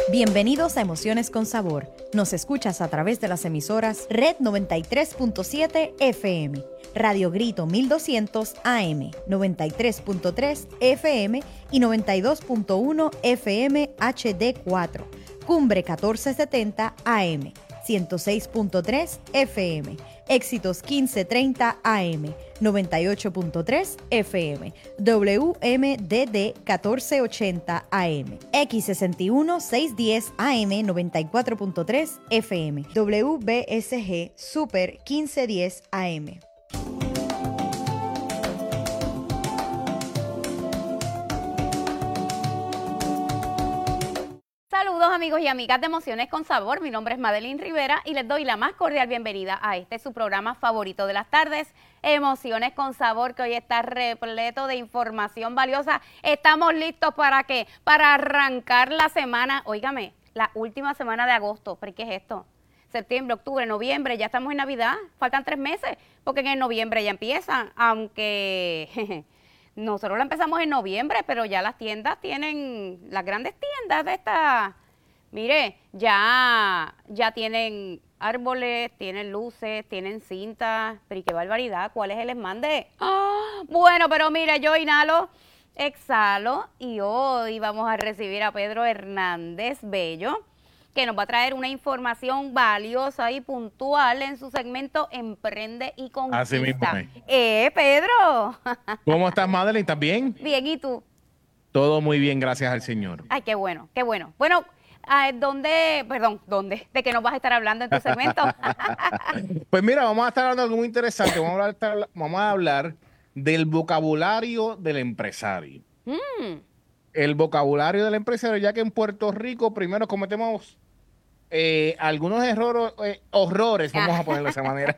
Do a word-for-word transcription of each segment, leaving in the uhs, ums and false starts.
Bienvenidos a Emociones con Sabor. Nos escuchas a través de las emisoras Red noventa y tres punto siete F M, Radio Grito mil doscientos A M, noventa y tres punto tres F M y noventa y dos punto uno F M H D cuatro, Cumbre catorce setenta A M, ciento seis punto tres F M, Éxitos quince treinta A M, noventa y ocho punto tres F M, W M D D catorce ochenta A M, X sesenta y uno seiscientos diez A M, noventa y cuatro punto tres F M, W B S G Super quince diez A M. Saludos amigos y amigas de Emociones con Sabor, mi nombre es Madeline Rivera y les doy la más cordial bienvenida a este su programa favorito de las tardes, Emociones con Sabor, que hoy está repleto de información valiosa. Estamos listos para qué, para arrancar la semana, óigame, la última semana de agosto, ¿pero qué es esto? Septiembre, octubre, noviembre, ya estamos en Navidad, faltan tres meses, porque en noviembre ya empiezan, aunque... Jeje, nosotros la empezamos en noviembre, pero ya las tiendas tienen, las grandes tiendas de estas, mire, ya, ya tienen árboles, tienen luces, tienen cintas, pero y qué barbaridad, ¿cuál es el esmande? ¡Ah! Bueno, pero mire, yo inhalo, exhalo y hoy vamos a recibir a Pedro Hernández Bello, que nos va a traer una información valiosa y puntual en su segmento Emprende y Conquista. Así mismo es. ¡Eh, Pedro! ¿Cómo estás, Madeline? ¿Estás bien? Bien, ¿y tú? Todo muy bien, gracias al Señor. Ay, qué bueno, qué bueno. Bueno, ¿dónde, perdón, dónde? ¿De qué nos vas a estar hablando en tu segmento? Pues mira, vamos a estar hablando de algo muy interesante. Vamos a hablar, vamos a hablar del vocabulario del empresario. Mm. El vocabulario del empresario, ya que en Puerto Rico primero cometemos eh, algunos errores, eh, horrores, vamos a ponerlo de esa manera,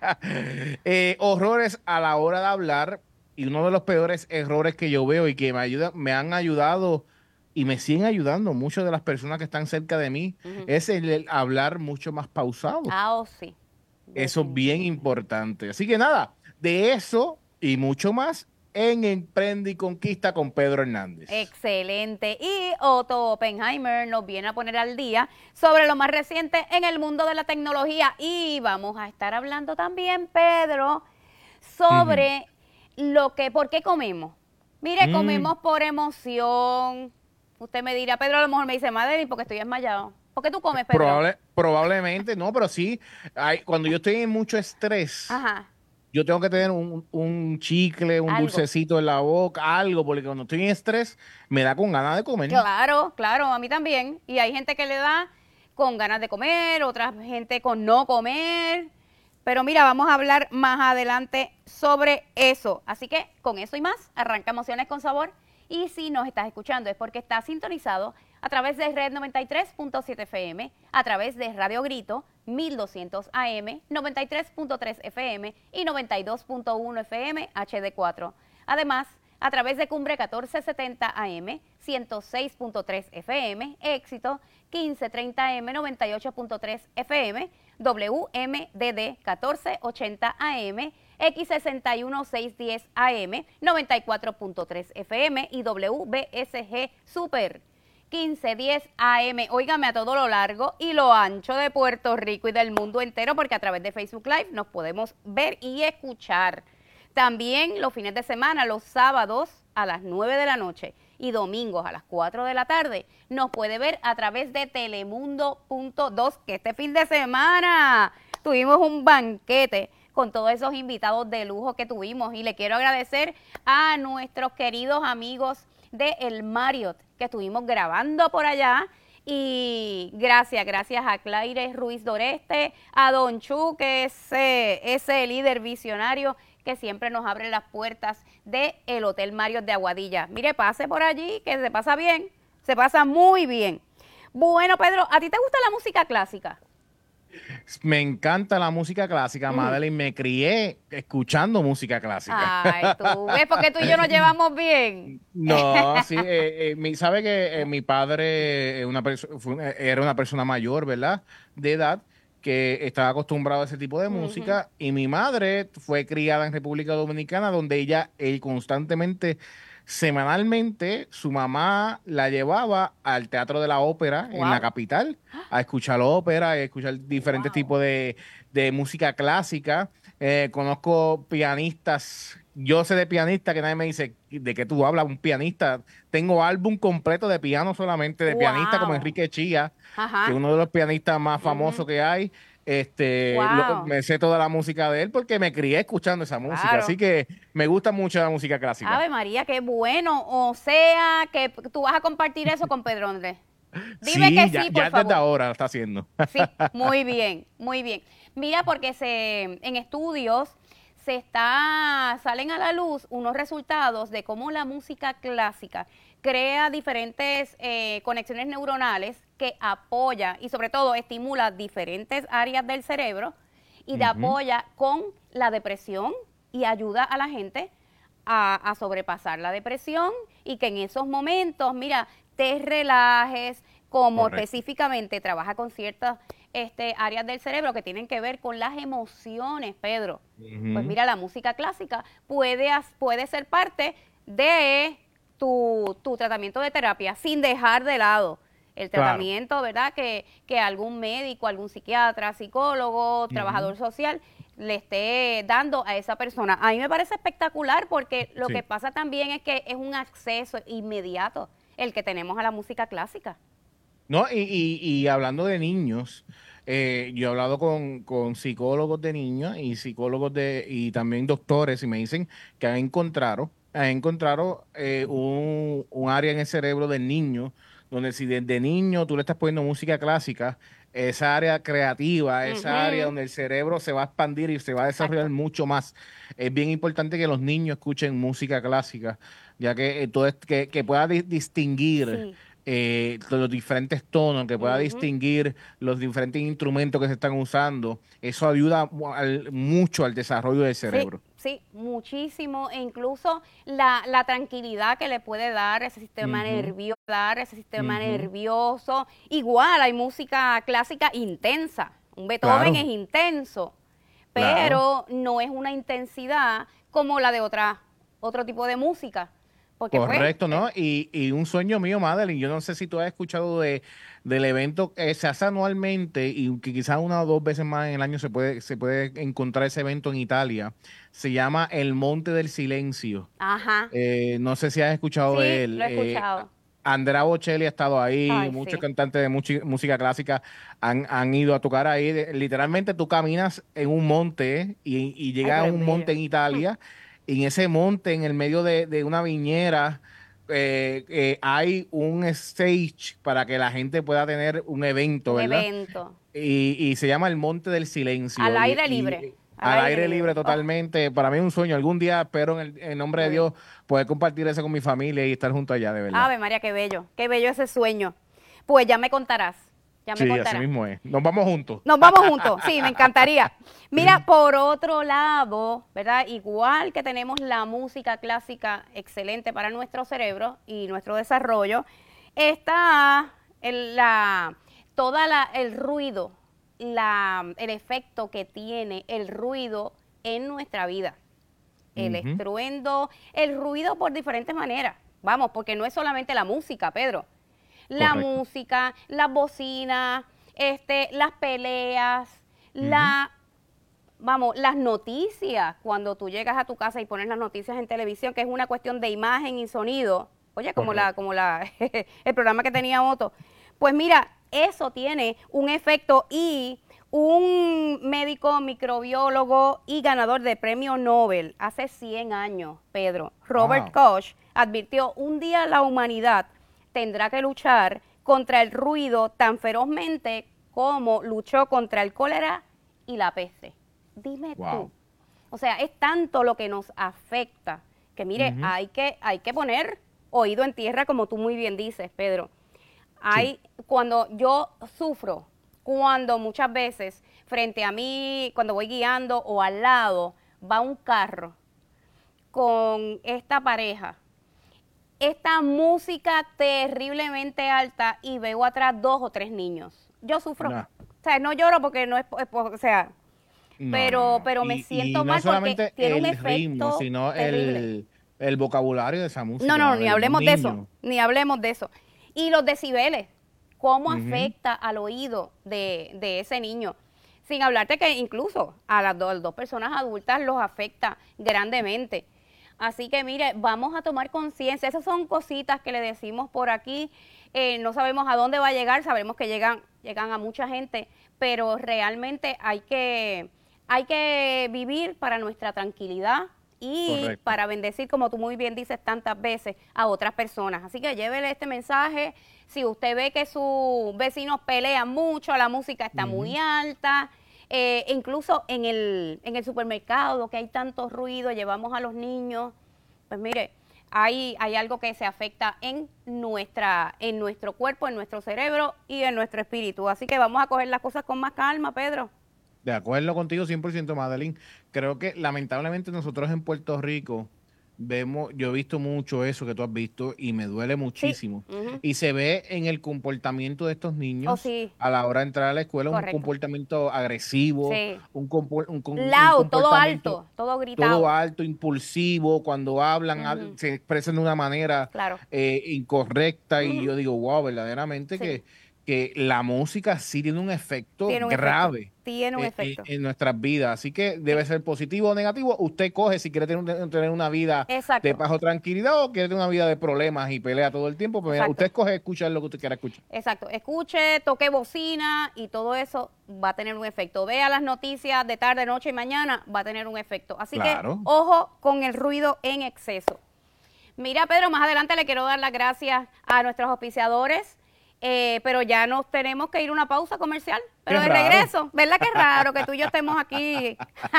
eh, horrores a la hora de hablar, y uno de los peores errores que yo veo y que me ayuda, me han ayudado y me siguen ayudando muchas de las personas que están cerca de mí, uh-huh. es el, el hablar mucho más pausado. Ah, oh, sí. Eso es bien importante. Así que nada, de eso y mucho más en Emprende y Conquista con Pedro Hernández. Excelente. Y Otto Oppenheimer nos viene a poner al día sobre lo más reciente en el mundo de la tecnología. Y vamos a estar hablando también, Pedro, sobre uh-huh. lo que, ¿por qué comemos? Mire, mm. comemos por emoción. Usted me dirá, Pedro, a lo mejor me dice, Madeline, porque estoy desmayado. ¿Por qué tú comes, Pedro? Probable, probablemente, no, pero sí. Hay, cuando yo estoy en mucho estrés, Ajá. yo tengo que tener un, un chicle, un algo. dulcecito en la boca, algo, porque cuando estoy en estrés me da con ganas de comer. Claro, claro, a mí también. Y hay gente que le da con ganas de comer, otra gente con no comer. Pero mira, vamos a hablar más adelante sobre eso. Así que con eso y más, arranca Emociones con Sabor. Y si nos estás escuchando es porque estás sintonizado a través de Red noventa y tres punto siete F M, a través de Radio Grito mil doscientos A M, noventa y tres punto tres F M y noventa y dos punto uno F M H D cuatro. Además, a través de Cumbre catorce setenta A M, ciento seis punto tres F M, Éxito quince treinta A M, noventa y ocho punto tres F M, W M D D catorce ochenta A M, X sesenta y uno seiscientos diez A M, noventa y cuatro punto tres F M y W B S G Super quince diez A M. Óigame, a todo lo largo y lo ancho de Puerto Rico y del mundo entero, porque a través de Facebook Live nos podemos ver y escuchar. También los fines de semana, los sábados a las nueve de la noche y domingos a las cuatro de la tarde, nos puede ver a través de Telemundo punto dos, que este fin de semana tuvimos un banquete con todos esos invitados de lujo que tuvimos, y le quiero agradecer a nuestros queridos amigos de El Marriott que estuvimos grabando por allá, y gracias, gracias a Claire Ruiz Doreste, a Don Chu, que es eh, ese líder visionario que siempre nos abre las puertas del Hotel Marriott de Aguadilla. Mire, pase por allí, que se pasa bien, se pasa muy bien. Bueno, Pedro, ¿a ti te gusta la música clásica? Me encanta la música clásica, mm. Madeline. Me crié escuchando música clásica. Ay, tú ves, porque tú y yo nos llevamos bien. No, sí, eh, eh, mi, sabe que eh, mi padre eh, una fue, era una persona mayor, ¿verdad? De edad, que estaba acostumbrado a ese tipo de uh-huh. música, y mi madre fue criada en República Dominicana, donde ella, ella constantemente semanalmente su mamá la llevaba al Teatro de la Ópera Wow. en la capital a escuchar ópera, a escuchar diferentes Wow. tipos de, de música clásica. Eh, conozco pianistas, yo sé de pianistas que nadie me dice de qué tú hablas, un pianista. Tengo álbum completo de piano solamente, de pianistas como Wow. Enrique Chía, que es Ajá. uno de los pianistas más famosos Ujú. que hay. Este, lo- Wow. me sé toda la música de él porque me crié escuchando esa música, así Claro. que me gusta mucho la música clásica. Ave María, qué bueno. O sea, que p- tú vas a compartir eso con Pedro Andrés. Dime que Sí, ya, sí, por ya desde favor. ahora lo está haciendo. Sí, muy bien, muy bien. Mira, porque se, en estudios se está, salen a la luz unos resultados de cómo la música clásica crea diferentes eh, conexiones neuronales que apoya y sobre todo estimula diferentes áreas del cerebro y te Ujú. apoya con la depresión y ayuda a la gente a, a sobrepasar la depresión y que en esos momentos, mira, te relajes, como Correcto. específicamente trabaja con ciertas este, áreas del cerebro que tienen que ver con las emociones, Pedro. Pues Ujú. mira, la música clásica puede, as- puede ser parte de tu, tu tratamiento de terapia sin dejar de lado el Claro. tratamiento, ¿verdad? Que, que algún médico, algún psiquiatra, psicólogo, Ujú. trabajador social le esté dando a esa persona. A mí me parece espectacular porque lo que Sí. pasa también es que es un acceso inmediato el que tenemos a la música clásica. No, y, y, y hablando de niños, eh, yo he hablado con, con psicólogos de niños y psicólogos de, y también doctores, y me dicen que han encontrado, han encontrado eh, un, un área en el cerebro del niño, donde si desde niño tú le estás poniendo música clásica, esa área creativa, esa área Ujú, donde el cerebro se va a expandir y se va a desarrollar exacto. mucho más. Es bien importante que los niños escuchen música clásica, ya que, eh, todo es- que, que pueda di- distinguir Sí. eh, los diferentes tonos, que pueda Ujú. distinguir los diferentes instrumentos que se están usando. Eso ayuda mu- al- mucho al desarrollo del Sí, cerebro. sí, muchísimo. E incluso la, la tranquilidad que le puede dar ese sistema Ujú, nervioso, dar ese sistema ujú. nervioso. Igual hay música clásica intensa. Un Beethoven es Claro, intenso, claro. pero no es una intensidad como la de otra, otro tipo de música. Porque pues, Correcto, eh, ¿no? Y, y un sueño mío, Madeline, yo no sé si tú has escuchado de, del evento que se hace anualmente y que quizás una o dos veces más en el año se puede, se puede encontrar ese evento en Italia. Se llama El Monte del Silencio. ajá, Eh, no sé si has escuchado de sí, lo él. he Eh, escuchado. Andrea Bocelli ha estado ahí, Ay, muchos sí. cantantes de muchi- música clásica han, han ido a tocar ahí. De- literalmente tú caminas en un monte y, y Ay, llegas a pero es un monte bello. en Hmm. Italia. Y en ese monte, en el medio de, de una viñera, eh, eh, hay un stage para que la gente pueda tener un evento, Un ¿verdad? evento. Y, y se llama El Monte del Al Silencio. Y, aire libre. y Al al aire aire libre libre. Oh, totalmente. Para mí es un sueño. Algún día espero en el en nombre de sí. Dios poder compartir eso con mi familia y estar junto allá, de verdad. Ave María, qué bello, qué bello ese sueño. Pues ya me contarás, ya me Sí, así contarás. mismo es. Nos vamos juntos. Nos vamos juntos, sí, me encantaría. Mira, por otro lado, ¿verdad? Igual que tenemos la música clásica excelente para nuestro cerebro y nuestro desarrollo, está el, la, toda la, el ruido, la, el efecto que tiene el ruido en nuestra vida. El Ujú. estruendo, el ruido por diferentes maneras. Vamos, porque no es solamente la música, Pedro. La Correcto. música, las bocinas, este, las peleas, Ujú. la, vamos, las noticias. Cuando tú llegas a tu casa y pones las noticias en televisión, que es una cuestión de imagen y sonido. Oye, como la, Correcto. como la, el programa que tenía Otto. Pues mira, eso tiene un efecto y un médico microbiólogo y ganador de premio Nobel hace cien años, Pedro, Robert Wow. Koch, advirtió: un día la humanidad tendrá que luchar contra el ruido tan ferozmente como luchó contra el cólera y la peste. Dime tú. Wow. O sea, es tanto lo que nos afecta que mire, Ujú. hay que, hay que poner oído en tierra, como tú muy bien dices, Pedro. Sí. Hay, cuando yo sufro, cuando muchas veces frente a mí, cuando voy guiando o al lado, va un carro con esta pareja, esta música terriblemente alta y veo atrás dos o tres niños. Yo sufro. No, O sea, no lloro porque no es, es por- o sea, no, no, pero, no. pero me Y, y siento no mal porque solamente tiene un el ritmo, efecto sino terrible. el, el vocabulario de esa música. No, no, ni hablemos de eso, niños. ni hablemos de eso. Y los decibeles, cómo Ujú. afecta al oído de, de ese niño. Sin hablarte que incluso a las dos, dos personas adultas los afecta grandemente. Así que mire, vamos a tomar conciencia. Esas son cositas que le decimos por aquí. Eh, no sabemos a dónde va a llegar, sabemos que llegan, llegan a mucha gente, pero realmente hay que, hay que vivir para nuestra tranquilidad y Correcto. para bendecir, como tú muy bien dices tantas veces, a otras personas. Así que llévele este mensaje. Si usted ve que sus vecinos pelean mucho, la música está Ujú. muy alta, eh, incluso en el, en el supermercado, que hay tanto ruido, llevamos a los niños, pues mire, hay, hay algo que se afecta en, nuestra, en nuestro cuerpo, en nuestro cerebro y en nuestro espíritu. Así que vamos a coger las cosas con más calma, Pedro. De acuerdo contigo cien por ciento, Madeline. Creo que lamentablemente nosotros en Puerto Rico vemos, yo he visto mucho eso que tú has visto y me duele muchísimo. Ujú. Y se ve en el comportamiento de estos niños Oh, sí. a la hora de entrar a la escuela, Correcto. un comportamiento agresivo, Sí. un, compor- un, com- un Loud, todo comportamiento alto, todo gritado. todo alto, impulsivo, cuando hablan, al- Ujú. se expresan de una manera Claro. eh, incorrecta y Ujú. yo digo, wow, verdaderamente Sí. que, que la música sí tiene un efecto Tiene un grave. efecto. Tiene un eh, efecto. En, en nuestras vidas, así que debe ser positivo o negativo. Usted coge si quiere tener, un- tener una vida Exacto. de paz o tranquilidad o quiere tener una vida de problemas y pelea todo el tiempo. Pues mira, Exacto. usted escoge escuchar lo que usted quiera escuchar. Exacto, escuche, toque bocina y todo eso va a tener un efecto. Vea las noticias de tarde, noche y mañana, va a tener un efecto. Así Claro. que ojo con el ruido en exceso. Mira, Pedro, más adelante le quiero dar las gracias a nuestros auspiciadores, eh, pero ya nos tenemos que ir a una pausa comercial. Pero Qué de raro. regreso, ¿verdad que es raro que tú y yo estemos aquí?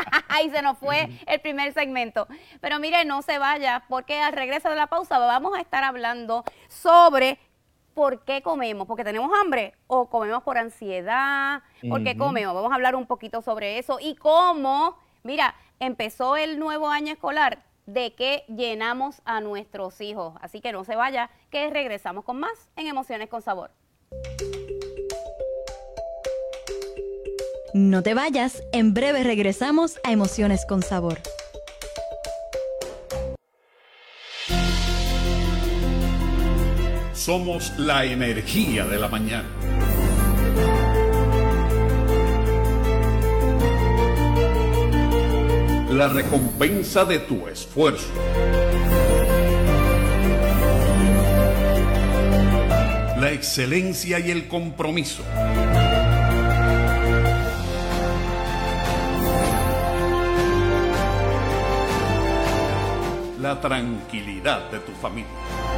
Y se nos fue el primer segmento. Pero mire, no se vaya, porque al regreso de la pausa vamos a estar hablando sobre por qué comemos, porque tenemos hambre o comemos por ansiedad, por qué Ujú. comemos. Vamos a hablar un poquito sobre eso y cómo, mira, empezó el nuevo año escolar, de qué llenamos a nuestros hijos. Así que no se vaya, que regresamos con más en Emociones con Sabor. No te vayas, en breve regresamos a Emociones con Sabor. Somos la energía de la mañana. La recompensa de tu esfuerzo. La excelencia y el compromiso. La tranquilidad de tu familia.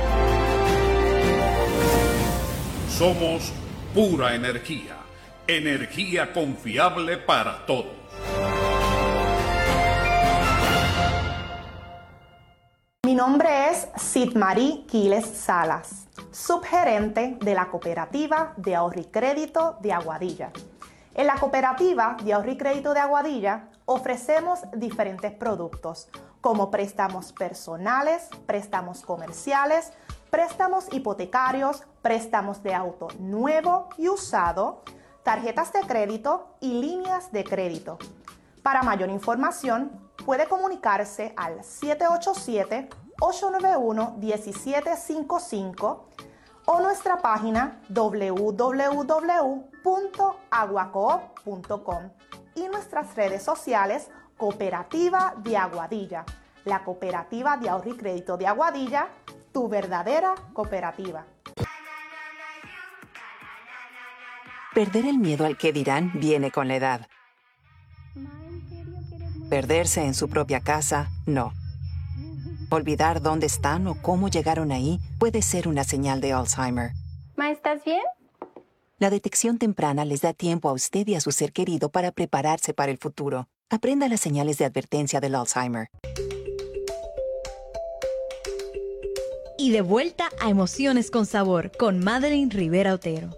Somos pura energía, energía confiable para todos. Mi nombre es Sidmarí Quiles Salas, subgerente de la Cooperativa de Ahorro y Crédito de Aguadilla. En la Cooperativa de Ahorro y Crédito de Aguadilla ofrecemos diferentes productos como préstamos personales, préstamos comerciales, préstamos hipotecarios, préstamos de auto nuevo y usado, tarjetas de crédito y líneas de crédito. Para mayor información, puede comunicarse al siete ocho siete, ocho nueve uno, uno siete cinco cinco o nuestra página w w w punto aguacoop punto com y nuestras redes sociales Cooperativa de Aguadilla, la Cooperativa de Ahorro y Crédito de Aguadilla, tu verdadera cooperativa. Perder el miedo al que dirán viene con la edad. Perderse en su propia casa, no. Olvidar dónde están o cómo llegaron ahí puede ser una señal de Alzheimer. Ma, ¿estás bien? La detección temprana les da tiempo a usted y a su ser querido para prepararse para el futuro. Aprenda las señales de advertencia del Alzheimer. Y de vuelta a Emociones con Sabor con Madeline Rivera Otero.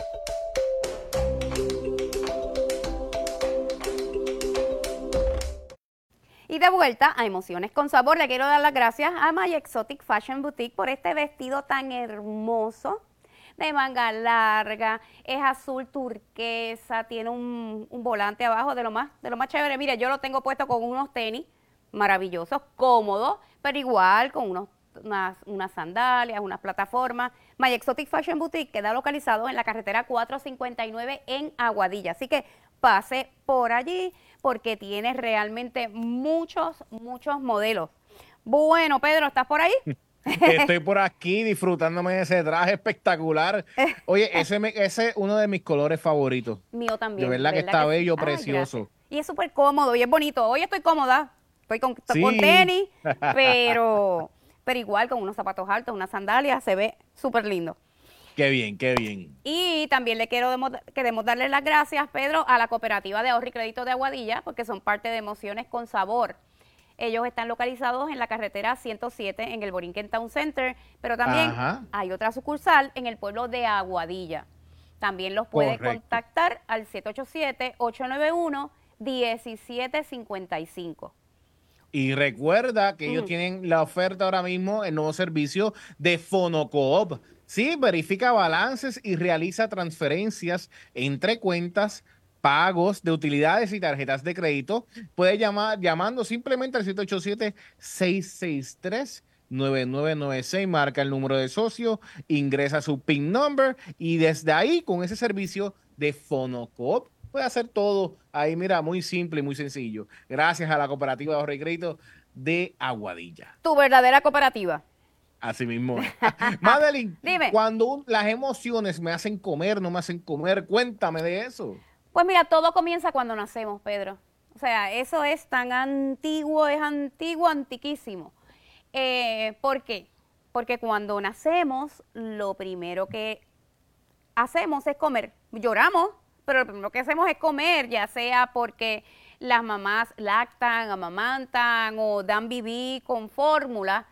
Y de vuelta a Emociones con Sabor, le quiero dar las gracias a My Exotic Fashion Boutique por este vestido tan hermoso, de manga larga, es azul turquesa, tiene un, un volante abajo de lo más, de lo más chévere. Mire, yo lo tengo puesto con unos tenis maravillosos, cómodos, pero igual con unos, unas, unas sandalias, unas plataformas. My Exotic Fashion Boutique queda localizado en la carretera cuatrocientos cincuenta y nueve en Aguadilla, así que pase por allí porque tiene realmente muchos, muchos modelos. Bueno, Pedro, ¿estás por ahí? Estoy por aquí disfrutándome de ese traje espectacular. Oye, ese, me- ese es uno de mis colores favoritos. Mío también. De verdad que está sí? bello, Ay, precioso. gracias. Y es súper cómodo y es bonito. Hoy estoy cómoda, estoy con, Sí. con tenis, pero, pero igual con unos zapatos altos, unas sandalias, se ve súper lindo. Qué bien, qué bien. Y también le quiero demo- queremos darle las gracias, Pedro, a la Cooperativa de Ahorro y Crédito de Aguadilla, porque son parte de Emociones con Sabor. Ellos están localizados en la carretera ciento siete en el Borinquen Town Center, pero también Ajá. hay otra sucursal en el pueblo de Aguadilla. También los puede Correcto. contactar al siete ocho siete, ocho nueve uno, uno siete cinco cinco. Y recuerda que ellos Ujú. tienen la oferta ahora mismo, el nuevo servicio de Fonocoop. Sí, verifica balances y realiza transferencias entre cuentas, pagos de utilidades y tarjetas de crédito. Puede llamar llamando simplemente al siete ocho siete, seis seis tres, nueve nueve nueve seis, marca el número de socio, ingresa su PIN number y desde ahí, con ese servicio de Fonocoop, puede hacer todo ahí, mira, muy simple y muy sencillo. Gracias a la Cooperativa de Ahorro y Crédito de Aguadilla. Tu verdadera cooperativa. Así mismo es. Madeline, Dime. cuando un- las emociones me hacen comer, no me hacen comer, cuéntame de eso. Pues mira, todo comienza cuando nacemos, Pedro. O sea, eso es tan antiguo, es antiguo, antiquísimo. Eh, ¿Por qué? Porque cuando nacemos, lo primero que hacemos es comer. Lloramos, pero lo primero que hacemos es comer, ya sea porque las mamás lactan, amamantan o dan bibí con fórmula.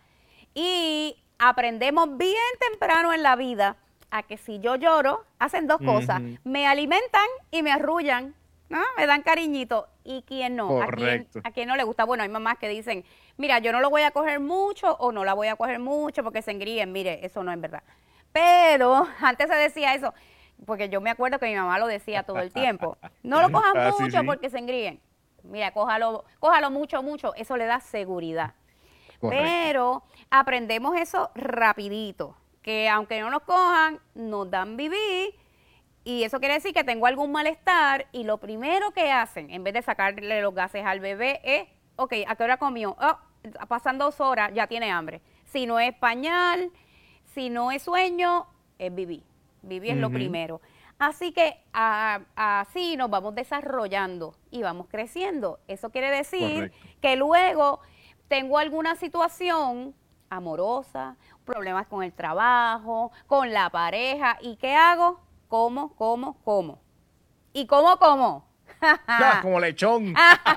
Y aprendemos bien temprano en la vida a que si yo lloro, hacen dos cosas. Ujú. Me alimentan y me arrullan, ¿no? Me dan cariñito. ¿Y quién no? ¿A quién, Correcto. a quién no le gusta? Bueno, hay mamás que dicen, mira, yo no lo voy a coger mucho o no la voy a coger mucho porque se engríen. Mire, eso no es verdad. Pero antes se decía eso, porque yo me acuerdo que mi mamá lo decía todo el tiempo. No lo cojan Ah, sí, mucho sí. porque se engríen. Mira, cójalo, cójalo mucho, mucho. Eso le da seguridad. Correcto. Pero aprendemos eso rapidito, que aunque no nos cojan, nos dan bibí y eso quiere decir que tengo algún malestar y lo primero que hacen, en vez de sacarle los gases al bebé, es, ok, ¿a qué hora comió? Oh, pasan dos horas, ya tiene hambre. Si no es pañal, si no es sueño, es bibí. Bibí es lo Ujú. primero. Así que a- así nos vamos desarrollando y vamos creciendo. Eso quiere decir Correcto. que luego tengo alguna situación amorosa, problemas con el trabajo, con la pareja, ¿y qué hago? Como, como, como. ¿Y cómo, como? Ah, como lechón.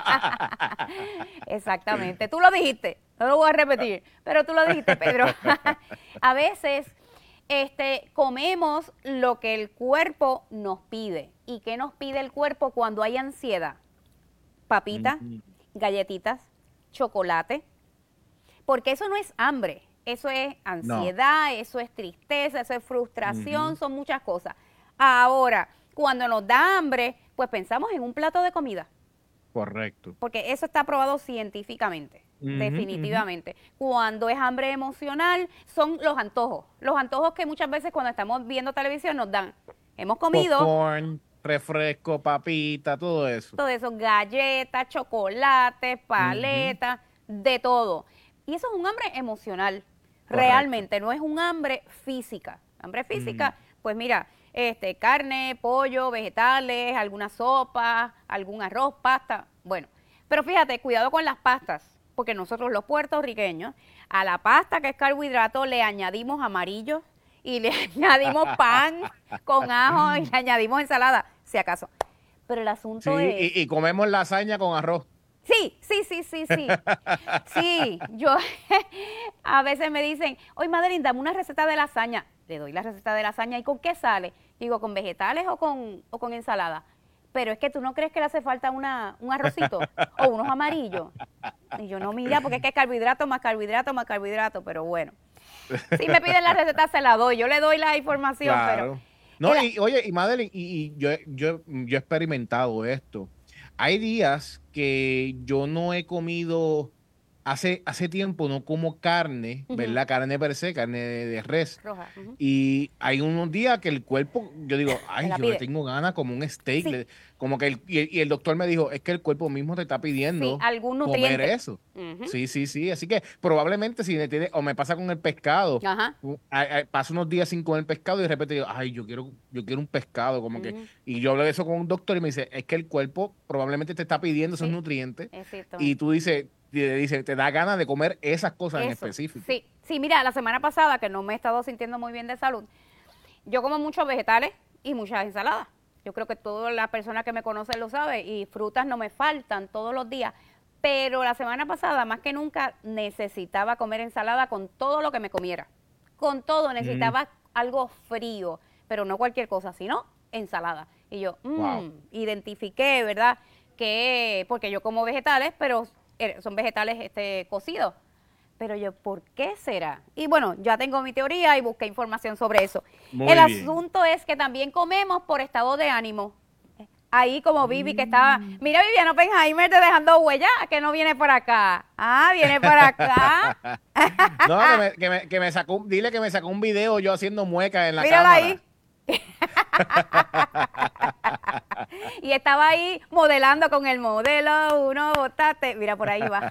Exactamente, tú lo dijiste, no lo voy a repetir, pero tú lo dijiste, Pedro. A veces este, comemos lo que el cuerpo nos pide. ¿Y qué nos pide el cuerpo cuando hay ansiedad? Papitas, Ujú. galletitas, chocolate, porque eso no es hambre, eso es ansiedad, eso es tristeza, eso es frustración, Ujú. son muchas cosas. Ahora, cuando nos da hambre, pues pensamos en un plato de comida, Correcto. porque eso está probado científicamente, Ujú, definitivamente. Cuando es hambre emocional, son los antojos, los antojos que muchas veces cuando estamos viendo televisión nos dan. Hemos comido Popcorn, refresco, papita, todo eso. todo eso, galletas, chocolates, paletas, de todo. Y eso es un hambre emocional, Correcto. realmente, no es un hambre física. Hambre física, pues mira, este, carne, pollo, vegetales, alguna sopa, algún arroz, pasta, bueno. Pero fíjate, cuidado con las pastas, porque nosotros los puertorriqueños, a la pasta que es carbohidrato le añadimos amarillo y le añadimos pan con ajo y le añadimos ensalada, si acaso. Pero el Sí, asunto es... y, y comemos lasaña con arroz. Sí, sí, sí, sí, sí. Sí, yo a veces me dicen, oye, Madeline, dame una receta de lasaña. Le doy la receta de lasaña. ¿Y con qué sale? Digo, ¿con vegetales o con, o con ensalada? Pero es que tú no crees que le hace falta una, un arrocito o unos amarillos. Y yo no, mira, porque es que es carbohidrato más carbohidrato más carbohidrato, pero bueno. Si me piden la receta, se la doy. Yo le doy la información, Claro. pero... No, el- y oye, y Madeline, y, y yo, yo, yo he experimentado esto. Hay días que yo no he comido hace, hace tiempo no como carne, Ujú. ¿verdad? Carne per se, carne de, de res. Roja. Ujú. Y hay unos días que el cuerpo, yo digo, ay, la yo le pide. tengo ganas como un steak. Sí. le- como que el, y, el, y el doctor me dijo, es que el cuerpo mismo te está Sí, pidiendo algún comer nutriente. eso. Ujú. Sí, sí, sí. Así que probablemente si me tiene, o me pasa con el pescado, Ajá. u- ay, ay, paso unos días sin comer pescado y de repente digo, ay, yo quiero, yo quiero un pescado, como que, Ujú. y yo hablo de eso con un doctor y me dice, es que el cuerpo probablemente te está pidiendo esos Sí. nutrientes Exacto. y tú dices, te dice, te da ganas de comer esas cosas en Eso. específico. Sí, sí, mira, la semana pasada que no me he estado sintiendo muy bien de salud, yo como muchos vegetales y muchas ensaladas. Yo creo que toda la persona que me conoce lo sabe y frutas no me faltan todos los días. Pero la semana pasada, más que nunca, necesitaba comer ensalada con todo lo que me comiera. Con todo, necesitaba algo frío, pero no cualquier cosa, sino ensalada. Y yo, mmm, Wow. identifiqué, ¿verdad? Que, porque yo como vegetales, pero eh, son vegetales este, cocidos. Pero yo, ¿por qué será? Y bueno, ya tengo mi teoría y busqué información sobre eso. Muy El bien. asunto es que también comemos por estado de ánimo. Ahí como Vivi que estaba, Mm. mira Viviana Oppenheimer te dejando huella, que no viene por acá. Ah, viene por acá. No, que me, que, me, que me sacó, un- dile que me sacó un video yo haciendo muecas en la Mírala cámara. ahí. Y estaba ahí modelando con el modelo uno, botate. Mira, por ahí va.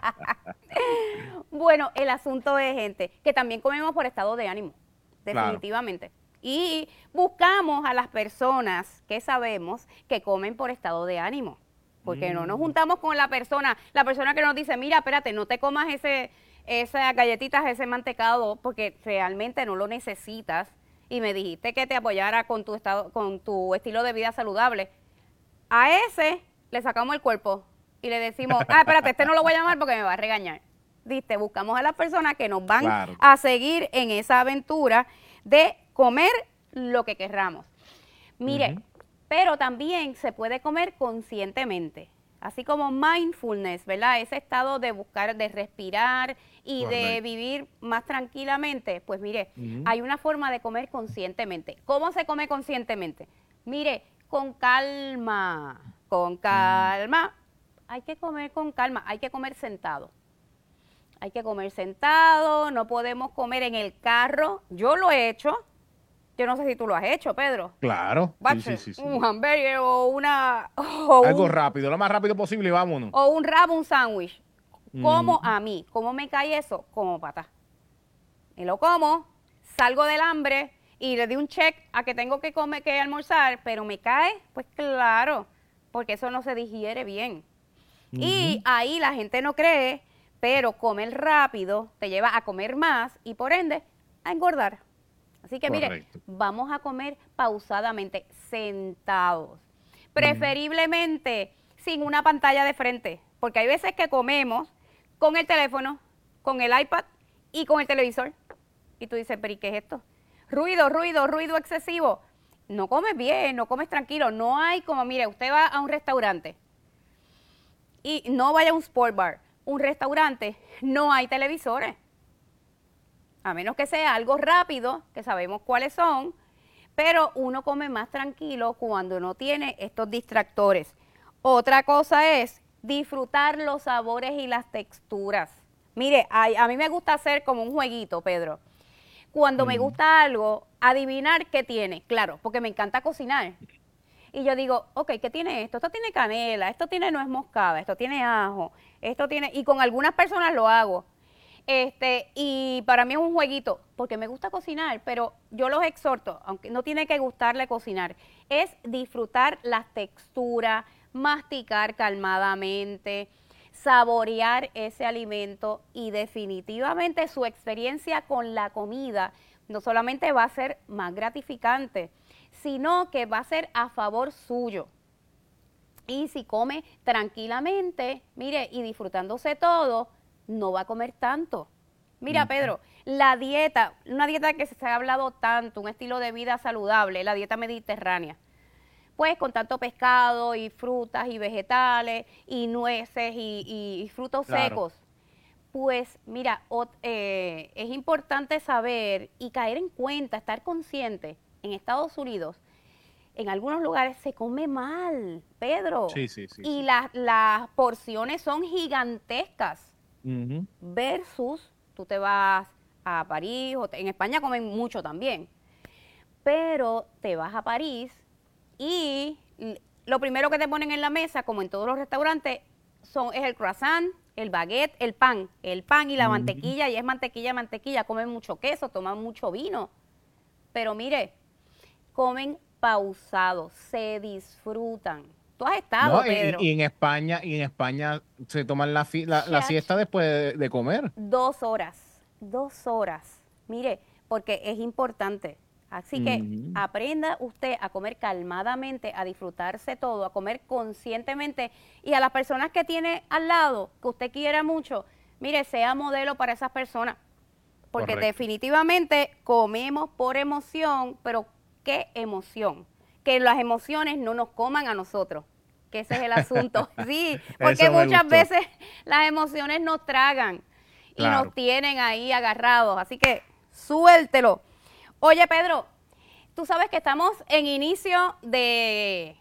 Bueno, el asunto es, gente, que también comemos por estado de ánimo, Claro. definitivamente. Y buscamos a las personas que sabemos que comen por estado de ánimo. Porque no nos juntamos con la persona, la persona que nos dice, mira, espérate, no te comas ese, esas galletitas, ese mantecado, porque realmente no lo necesitas. Y me dijiste que te apoyara con tu estado, con tu estilo de vida saludable. A ese le sacamos el cuerpo y le decimos, ah, espérate, este no lo voy a llamar porque me va a regañar. Viste, buscamos a las personas que nos van Claro. a seguir en esa aventura de comer lo que querramos. Mire, Ujú. pero también se puede comer conscientemente, así como mindfulness, ¿verdad? Ese estado de buscar, de respirar y de Correcto. vivir más tranquilamente. Pues mire, Ujú. hay una forma de comer conscientemente. ¿Cómo se come conscientemente? Mire, con calma, con calma. Hay que comer con calma, hay que comer sentado. Hay que comer sentado, no podemos comer en el carro. Yo lo he hecho. Yo no sé si tú lo has hecho, Pedro. Claro. Sí, Bache, sí, sí, sí. un hamburger o una o Algo un, rápido, lo más rápido posible y vámonos. o un wrap, un sándwich. Como Mm. a mí, ¿cómo me cae eso? Como pata. Y lo como, salgo del hambre y le di un check a que tengo que comer, que almorzar, pero me cae, pues claro, porque eso no se digiere bien. Y ahí la gente no cree, pero comer rápido te lleva a comer más y por ende a engordar. Así que mire, Correcto. vamos a comer pausadamente, sentados. Preferiblemente sin una pantalla de frente, porque hay veces que comemos con el teléfono, con el iPad y con el televisor. Y tú dices, pero ¿y qué es esto? Ruido, ruido, ruido excesivo. No comes bien, no comes tranquilo. No hay como, mire, usted va a un restaurante y no vaya a un sport bar, un restaurante, no hay televisores. A menos que sea algo rápido, que sabemos cuáles son, pero uno come más tranquilo cuando no tiene estos distractores. Otra cosa es disfrutar los sabores y las texturas. Mire, a, a mí me gusta hacer como un jueguito, Pedro. Cuando me gusta algo, adivinar qué tiene, claro, porque me encanta cocinar. Y yo digo, ok, ¿qué tiene esto? Esto tiene canela, esto tiene nuez moscada, esto tiene ajo, esto tiene... Y con algunas personas lo hago. Este, y para mí es un jueguito, porque me gusta cocinar, pero yo los exhorto, aunque no tiene que gustarle cocinar, es disfrutar las texturas, masticar calmadamente, saborear ese alimento y definitivamente su experiencia con la comida no solamente va a ser más gratificante, sino que va a ser a favor suyo. Y si come tranquilamente, mire, y disfrutándose todo, no va a comer tanto. Mira, Pedro, la dieta, una dieta que se ha hablado tanto, un estilo de vida saludable, la dieta mediterránea, pues con tanto pescado y frutas y vegetales y nueces y, y- y frutos Claro. secos, pues mira, ot- eh, es importante saber y caer en cuenta, estar consciente, en Estados Unidos, en algunos lugares se come mal, Pedro. Sí, sí, sí, Y sí. las, las porciones son gigantescas. Uh-huh. Versus tú te vas a París, o te, en España comen mucho también, pero te vas a París y lo primero que te ponen en la mesa, como en todos los restaurantes, son, es el croissant, el baguette, el pan, el pan y la uh-huh. mantequilla, y es mantequilla, mantequilla, comen mucho queso, toman mucho vino, pero mire, comen pausado, se disfrutan. Tú has estado, no, Pedro. Y, y en España, y en España se toman la, fi, la, la siesta después de, de comer. Dos horas, dos horas. Mire, porque es importante. Así que uh-huh. aprenda usted a comer calmadamente, a disfrutarse todo, a comer conscientemente, y a las personas que tiene al lado, que usted quiera mucho, mire, sea modelo para esas personas. Porque Correcto. definitivamente comemos por emoción, pero ¿qué emoción? Que las emociones no nos coman a nosotros, que ese es el asunto. Sí, porque muchas veces las emociones nos tragan y claro. nos tienen ahí agarrados, así que suéltelo. Oye, Pedro, tú sabes que estamos en inicio de,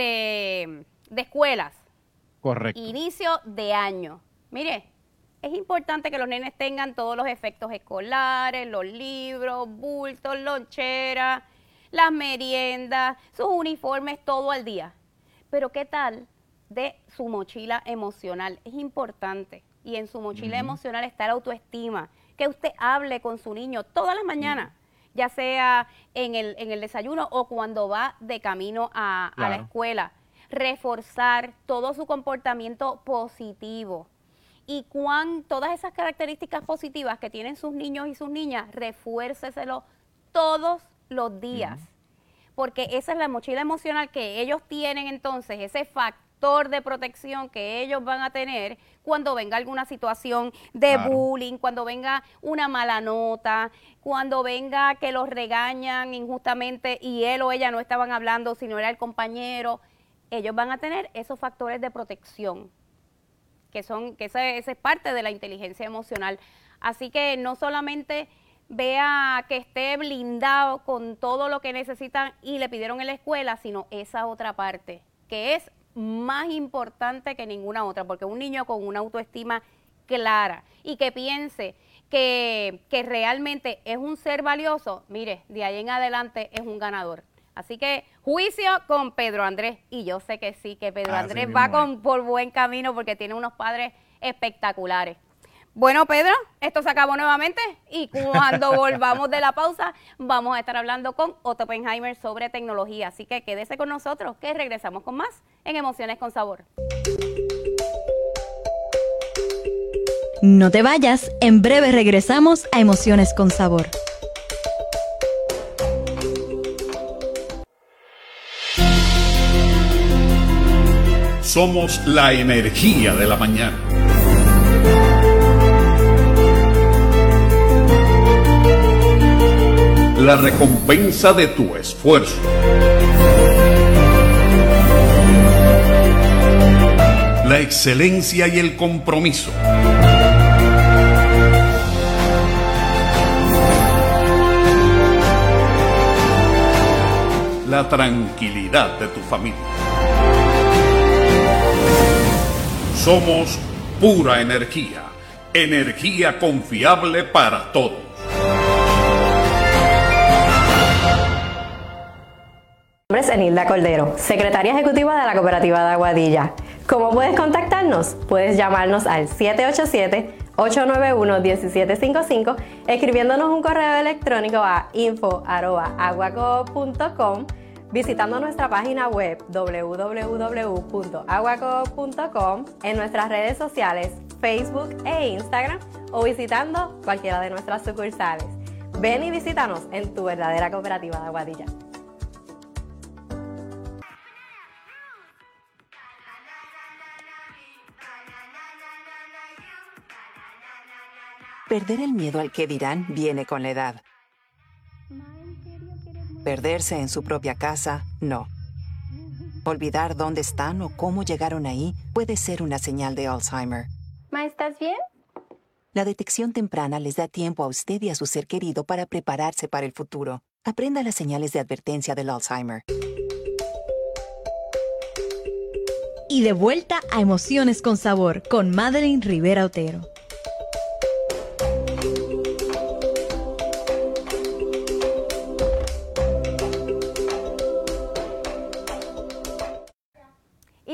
de, de escuelas. Correcto. Inicio de año. Mire, es importante que los nenes tengan todos los efectos escolares, los libros, bultos, loncheras, las meriendas, sus uniformes, todo al día. Pero ¿qué tal de su mochila emocional? Es importante. Y en su mochila uh-huh. emocional está la autoestima. Que usted hable con su niño todas las mañanas, uh-huh. ya sea en el, en el desayuno o cuando va de camino a, claro. a la escuela. Reforzar todo su comportamiento positivo. Y cuán, todas esas características positivas que tienen sus niños y sus niñas, refuérceselo todos los días. Uh-huh. Porque esa es la mochila emocional que ellos tienen entonces, ese factor de protección que ellos van a tener cuando venga alguna situación de claro. bullying, cuando venga una mala nota, cuando venga que los regañan injustamente y él o ella no estaban hablando, sino era el compañero. Ellos van a tener esos factores de protección, que son, que esa, esa es parte de la inteligencia emocional. Así que no solamente vea que esté blindado con todo lo que necesitan y le pidieron en la escuela, sino esa otra parte, que es más importante que ninguna otra, porque un niño con una autoestima clara y que piense que, que realmente es un ser valioso, mire, de ahí en adelante es un ganador. Así que juicio con Pedro Andrés, y yo sé que sí, que Pedro Así Andrés va con, por buen camino porque tiene unos padres espectaculares. Bueno, Pedro, esto se acabó nuevamente y cuando volvamos de la pausa vamos a estar hablando con Otto Oppenheimer sobre tecnología. Así que quédese con nosotros que regresamos con más en Emociones con Sabor. No te vayas, en breve regresamos a Emociones con Sabor. Somos la energía de la mañana. La recompensa de tu esfuerzo. La excelencia y el compromiso. La tranquilidad de tu familia. Somos pura energía, energía confiable para todos. Mi nombre es Enilda Cordero, secretaria ejecutiva de la Cooperativa de Aguadilla. ¿Cómo puedes contactarnos? Puedes llamarnos al siete ocho siete, ocho nueve uno, uno siete cinco cinco, escribiéndonos un correo electrónico a info arroba aguacoop punto com, visitando nuestra página web doble u doble u doble u punto aguacoop punto com, en nuestras redes sociales Facebook e Instagram, o visitando cualquiera de nuestras sucursales. Ven y visítanos en tu verdadera Cooperativa de Aguadilla. Perder el miedo al que dirán viene con la edad. Perderse en su propia casa, no. Olvidar dónde están o cómo llegaron ahí puede ser una señal de Alzheimer. ¿Ma, estás bien? La detección temprana les da tiempo a usted y a su ser querido para prepararse para el futuro. Aprenda las señales de advertencia del Alzheimer. Y de vuelta a Emociones con Sabor con Madeline Rivera Otero.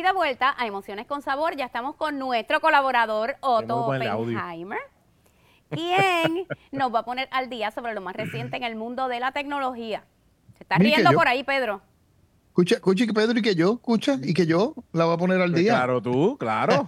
de vuelta a Emociones con Sabor. Ya estamos con nuestro colaborador Otto Oppenheimer, quien nos va a poner al día sobre lo más reciente en el mundo de la tecnología. Se está riendo por ahí, Pedro. Escucha, escucha, que Pedro, y que yo, escucha, y que yo la voy a poner al Pues día. claro, tú, claro.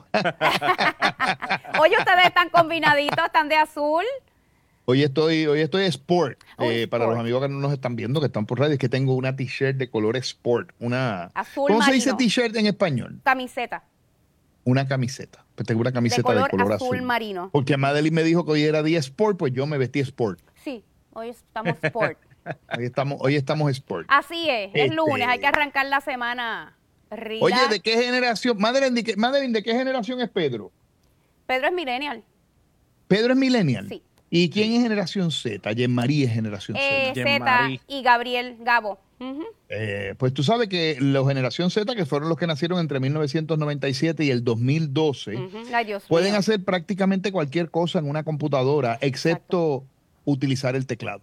Oye, ustedes están combinaditos, están de azul. Hoy estoy, hoy estoy sport. Oh, eh, sport. Para los amigos que no nos están viendo, que están por radio, es que tengo una t-shirt de color sport. Una, Azul ¿cómo marino. se dice t-shirt en español? Camiseta. Una camiseta. Pues tengo una camiseta De color, de color azul azul. marino. Porque Madeline me dijo que hoy era día sport, pues yo me vestí sport. Sí, hoy estamos sport. Hoy estamos, hoy estamos sport. Así es, es Este- lunes, hay que arrancar la semana. Rila. Oye, ¿de qué generación? Madeline, ¿de qué, Madeline, ¿de qué generación es Pedro? Pedro es millennial. Pedro es millennial. Sí. ¿Y quién es generación Z? María es generación Eh, Z. Z Jean-Marie. y Gabriel Gabo. Ujú. Eh, pues tú sabes que los generación Z, que fueron los que nacieron entre mil novecientos noventa y siete y el dos mil doce, Ujú. Ay, Dios pueden mío. hacer prácticamente cualquier cosa en una computadora, excepto utilizar el teclado.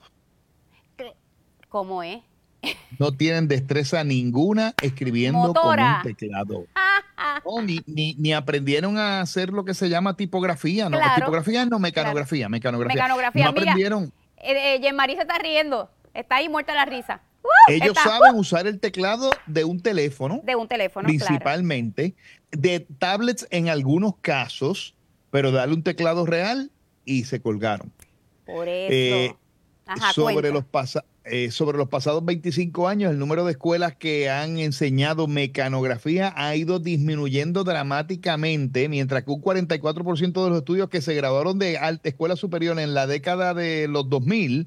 ¿Cómo es? No tienen destreza ninguna escribiendo Motora. con un teclado. No, ni, ni, ni aprendieron a hacer lo que se llama tipografía, ¿no? Claro. Tipografía no, mecanografía, mecanografía. Mecanografía, No mira. aprendieron. Eh, eh, Jean-Marie se está riendo. Está ahí muerta la risa. ¡Uh! Ellos Está- saben usar el teclado de un teléfono, de un teléfono, claro. principalmente, de tablets en algunos casos, pero darle un teclado real y se colgaron. Por eso. Eh, Ajá, sobre, cuenta. los pasa- eh, sobre los pasados veinticinco años, el número de escuelas que han enseñado mecanografía ha ido disminuyendo dramáticamente, mientras que un cuarenta y cuatro por ciento de los estudios que se graduaron de alta escuela superior en la década de los dos mil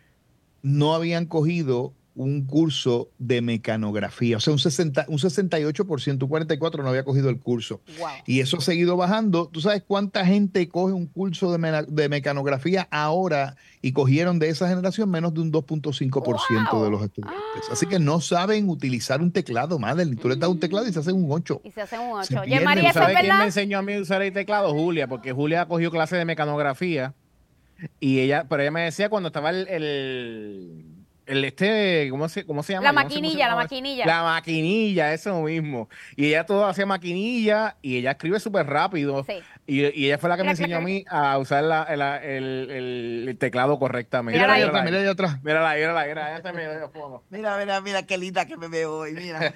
no habían cogido un curso de mecanografía. O sea, un, sesenta, un sesenta y ocho por ciento, un cuarenta y cuatro por ciento no había cogido el curso. Wow. Y eso ha seguido bajando. ¿Tú sabes cuánta gente coge un curso de, mena- de mecanografía ahora y cogieron de esa generación menos de un dos punto cinco por ciento Wow. de los estudiantes? Así que no saben utilizar un teclado, Madeline. Tú le das un teclado y se hacen un ocho. Y se hace un Se ocho. pierde. Jean-Marie, ¿Tú ¿eso es sabes quién me verdad? enseñó a mí a usar el teclado? Julia, porque Julia cogió clases de mecanografía y ella, pero ella me decía cuando estaba el, el, el este, ¿cómo se, cómo se llama? La Yo no sé cómo se maquinilla, la llamaba eso. maquinilla. La maquinilla, eso mismo. Y ella todo hacía maquinilla y ella escribe súper rápido. Sí. Y, y ella fue la que me Clac, clac, enseñó a mí a usar la, la- el, el- el teclado correctamente. Mírala ahí. Mira allá atrás, mira allá atrás. Mírala, mírala, mírala, ella se me dio fondo. Mira, mira, mira qué linda que me veo hoy, mira.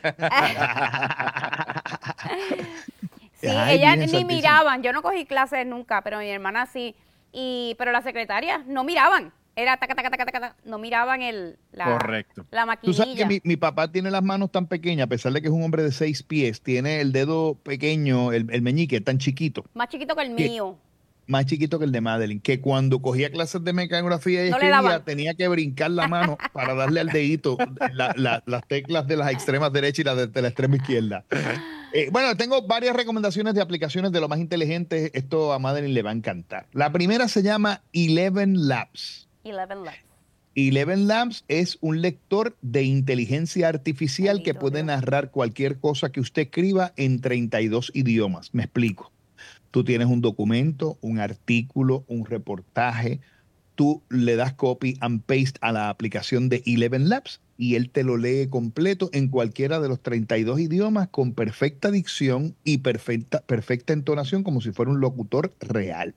Sí, Ay, ellas Virgen ni Santísima. miraban. Yo no cogí clases nunca, pero mi hermana sí. Y, pero las secretarias no miraban. Era taca, taca, taca, taca, taca. No miraban el, la, Correcto. la Tú maquinilla. sabes que mi, mi papá tiene las manos tan pequeñas, a pesar de que es un hombre de seis pies, tiene el dedo pequeño, el, el meñique tan chiquito, Más chiquito que el ¿Qué? mío. más chiquito que el de Madeline, que cuando cogía clases de mecanografía y No le escribía, daban. tenía que brincar la mano para darle al dedito la- la- las teclas de las extremas derechas y las de, de la extrema izquierda. Eh, bueno, tengo varias recomendaciones de aplicaciones de lo más inteligentes. Esto a Madeline le va a encantar. La primera se llama Eleven Labs. Eleven Labs. Eleven Labs es un lector de inteligencia artificial que Bendito puede Dios. narrar cualquier cosa que usted escriba en treinta y dos idiomas. Me explico. Tú tienes un documento, un artículo, un reportaje. Tú le das copy and paste a la aplicación de Eleven Labs y él te lo lee completo en cualquiera de los treinta y dos idiomas con perfecta dicción y perfecta, perfecta entonación como si fuera un locutor real.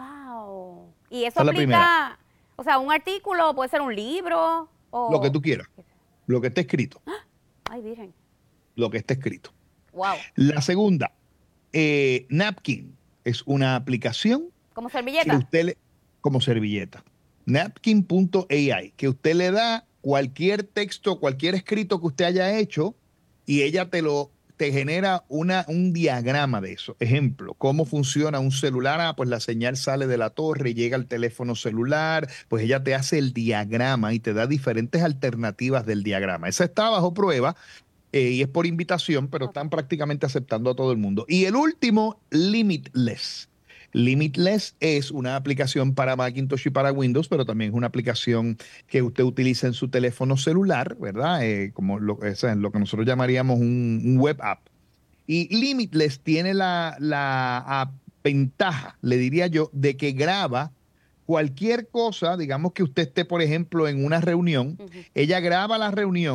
Wow. Y eso Esa es la aplica, primera. o sea, un artículo, puede ser un libro o... Lo que tú quieras. Lo que esté escrito. Ay, virgen. Lo que esté escrito. Wow. La segunda, eh, Napkin, es una aplicación Como que servilleta. usted le, como servilleta. napkin punto a i, que usted le da cualquier texto, cualquier escrito que usted haya hecho y ella te lo te genera una, un diagrama de eso. Ejemplo, cómo funciona un celular. Ah, pues la señal sale de la torre y llega al teléfono celular. Pues ella te hace el diagrama y te da diferentes alternativas del diagrama. Esa está bajo prueba. Eh, y es por invitación, pero están prácticamente aceptando a todo el mundo. Y el último, Limitless. Limitless es una aplicación para Macintosh y para Windows, pero también es una aplicación que usted utiliza en su teléfono celular, ¿verdad? Eh, como lo, o sea, lo que nosotros llamaríamos un, un web app. Y Limitless tiene la, la ah, ventaja, le diría yo, de que graba cualquier cosa, digamos que usted esté, por ejemplo, en una reunión, Ujú. ella graba la reunión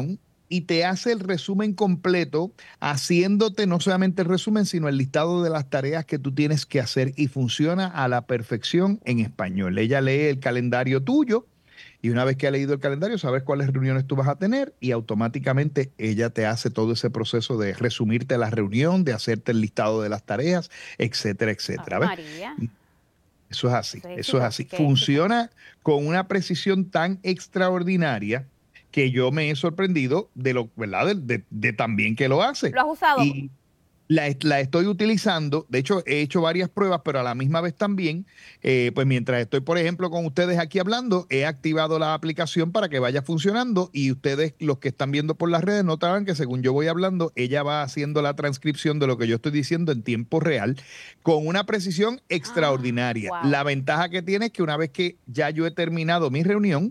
y te hace el resumen completo, haciéndote no solamente el resumen, sino el listado de las tareas que tú tienes que hacer y funciona a la perfección en español. Ella lee el calendario tuyo y una vez que ha leído el calendario, sabes cuáles reuniones tú vas a tener y automáticamente ella te hace todo ese proceso de resumirte la reunión, de hacerte el listado de las tareas, etcétera, etcétera. ¿Ves? María. Eso es así, Qué eso éxito, es así. qué Funciona con una precisión tan extraordinaria que yo me he sorprendido de lo, ¿verdad? De, de, de tan bien que lo hace. ¿Lo has usado? Y la, la estoy utilizando. De hecho, he hecho varias pruebas, pero a la misma vez también, eh, pues mientras estoy, por ejemplo, con ustedes aquí hablando, he activado la aplicación para que vaya funcionando y ustedes, los que están viendo por las redes, notarán que según yo voy hablando, ella va haciendo la transcripción de lo que yo estoy diciendo en tiempo real con una precisión extraordinaria. Ah, wow. La ventaja que tiene es que una vez que ya yo he terminado mi reunión,